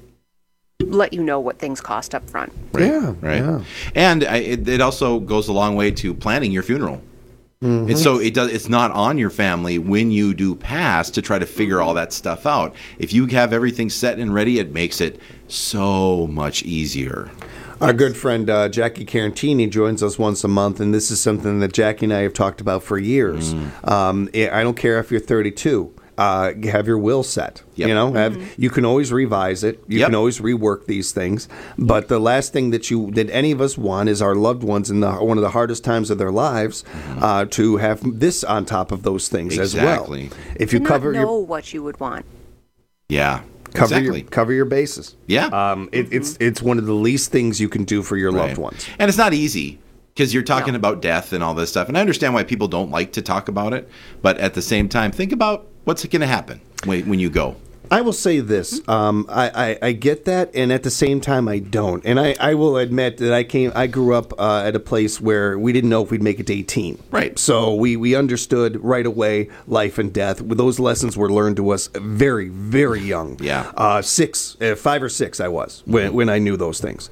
Speaker 16: let you know what things cost up front.
Speaker 17: Right. Yeah. And it also goes a long way to planning your funeral. And so it's not on your family when you do pass to try to figure all that stuff out. If you have everything set and ready, it makes it so much easier.
Speaker 1: Our good friend Jackie Carantini joins us once a month, and this is something that Jackie and I have talked about for years. I don't care if you're 32. Have your will set. You can always revise it. You can always rework these things. But the last thing that any of us want is our loved ones in one of the hardest times of their lives to have this on top of those things as well. If you
Speaker 16: know what you would want.
Speaker 17: Yeah.
Speaker 1: Cover your bases.
Speaker 17: Yeah.
Speaker 1: It's one of the least things you can do for your loved ones.
Speaker 17: And it's not easy. Because you're talking about death and all this stuff. And I understand why people don't like to talk about it. But at the same time, think about what's going to happen when you go.
Speaker 1: I will say this. I get that, and at the same time, I don't. And I will admit that I grew up at a place where we didn't know if we'd make it to 18.
Speaker 17: Right.
Speaker 1: So we understood right away life and death. Those lessons were learned to us very, very young.
Speaker 17: Yeah.
Speaker 1: 5 or 6 I was when I knew those things.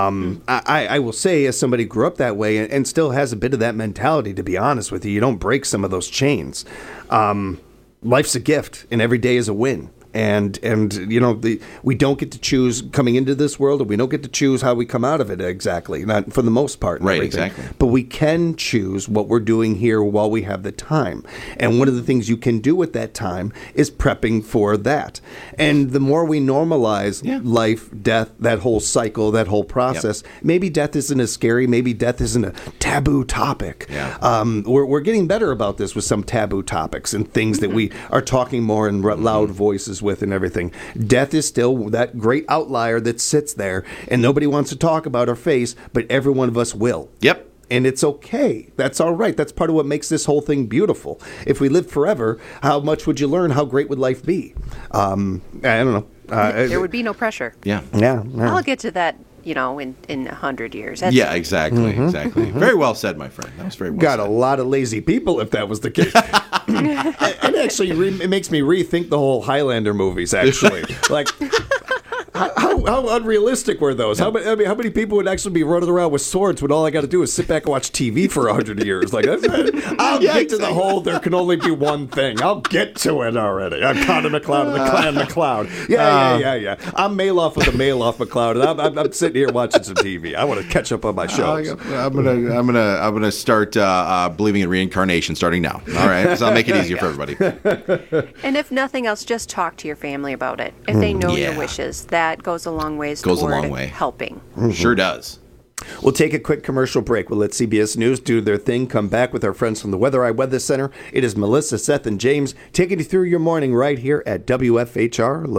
Speaker 1: I will say, as somebody who grew up that way and still has a bit of that mentality, to be honest with you, you don't break some of those chains. Life's a gift, and every day is a win. And we don't get to choose coming into this world, and we don't get to choose how we come out of it exactly, not for the most part.
Speaker 17: Right, exactly.
Speaker 1: But we can choose what we're doing here while we have the time. And one of the things you can do at that time is prepping for that. And the more we normalize life, death, that whole cycle, that whole process, maybe death isn't as scary, maybe death isn't a taboo topic. We're getting better about this with some taboo topics and things that we are talking more in loud voices with and everything. Death is still that great outlier that sits there and nobody wants to talk about or face, but every one of us will.
Speaker 17: Yep.
Speaker 1: and it's okay. That's all right. That's part of what makes this whole thing beautiful. If we lived forever, how much would you learn? How great would life be? I don't know.
Speaker 16: There would be no pressure.
Speaker 17: Yeah.
Speaker 16: I'll get to that, in 100 years.
Speaker 17: Yeah, exactly. Very well said, my friend. That was very well
Speaker 1: Got
Speaker 17: said.
Speaker 1: a lot of lazy people if that was the case. And actually, it makes me rethink the whole Highlander movies, actually. Like, how unrealistic were those? How many people would actually be running around with swords when all I got to do is sit back and watch TV for 100 years? Like, I'll get to the whole there can only be one thing. I'll get to it already. I'm Connor McLeod of the Clan McLeod. Yeah. I'm Maloff of the Maloff McLeod, and I'm sitting here watching some TV. I want to catch up on my shows.
Speaker 17: I'm gonna start believing in reincarnation starting now. All right, so I'll make it easier for everybody.
Speaker 16: And if nothing else, just talk to your family about it. If they know your wishes, that goes a long ways toward helping.
Speaker 17: Sure does.
Speaker 1: We'll take a quick commercial break. We'll let CBS News do their thing, come back with our friends from the Weather Eye Weather Center. It is Melissa, Seth, and James taking you through your morning right here at WFHR.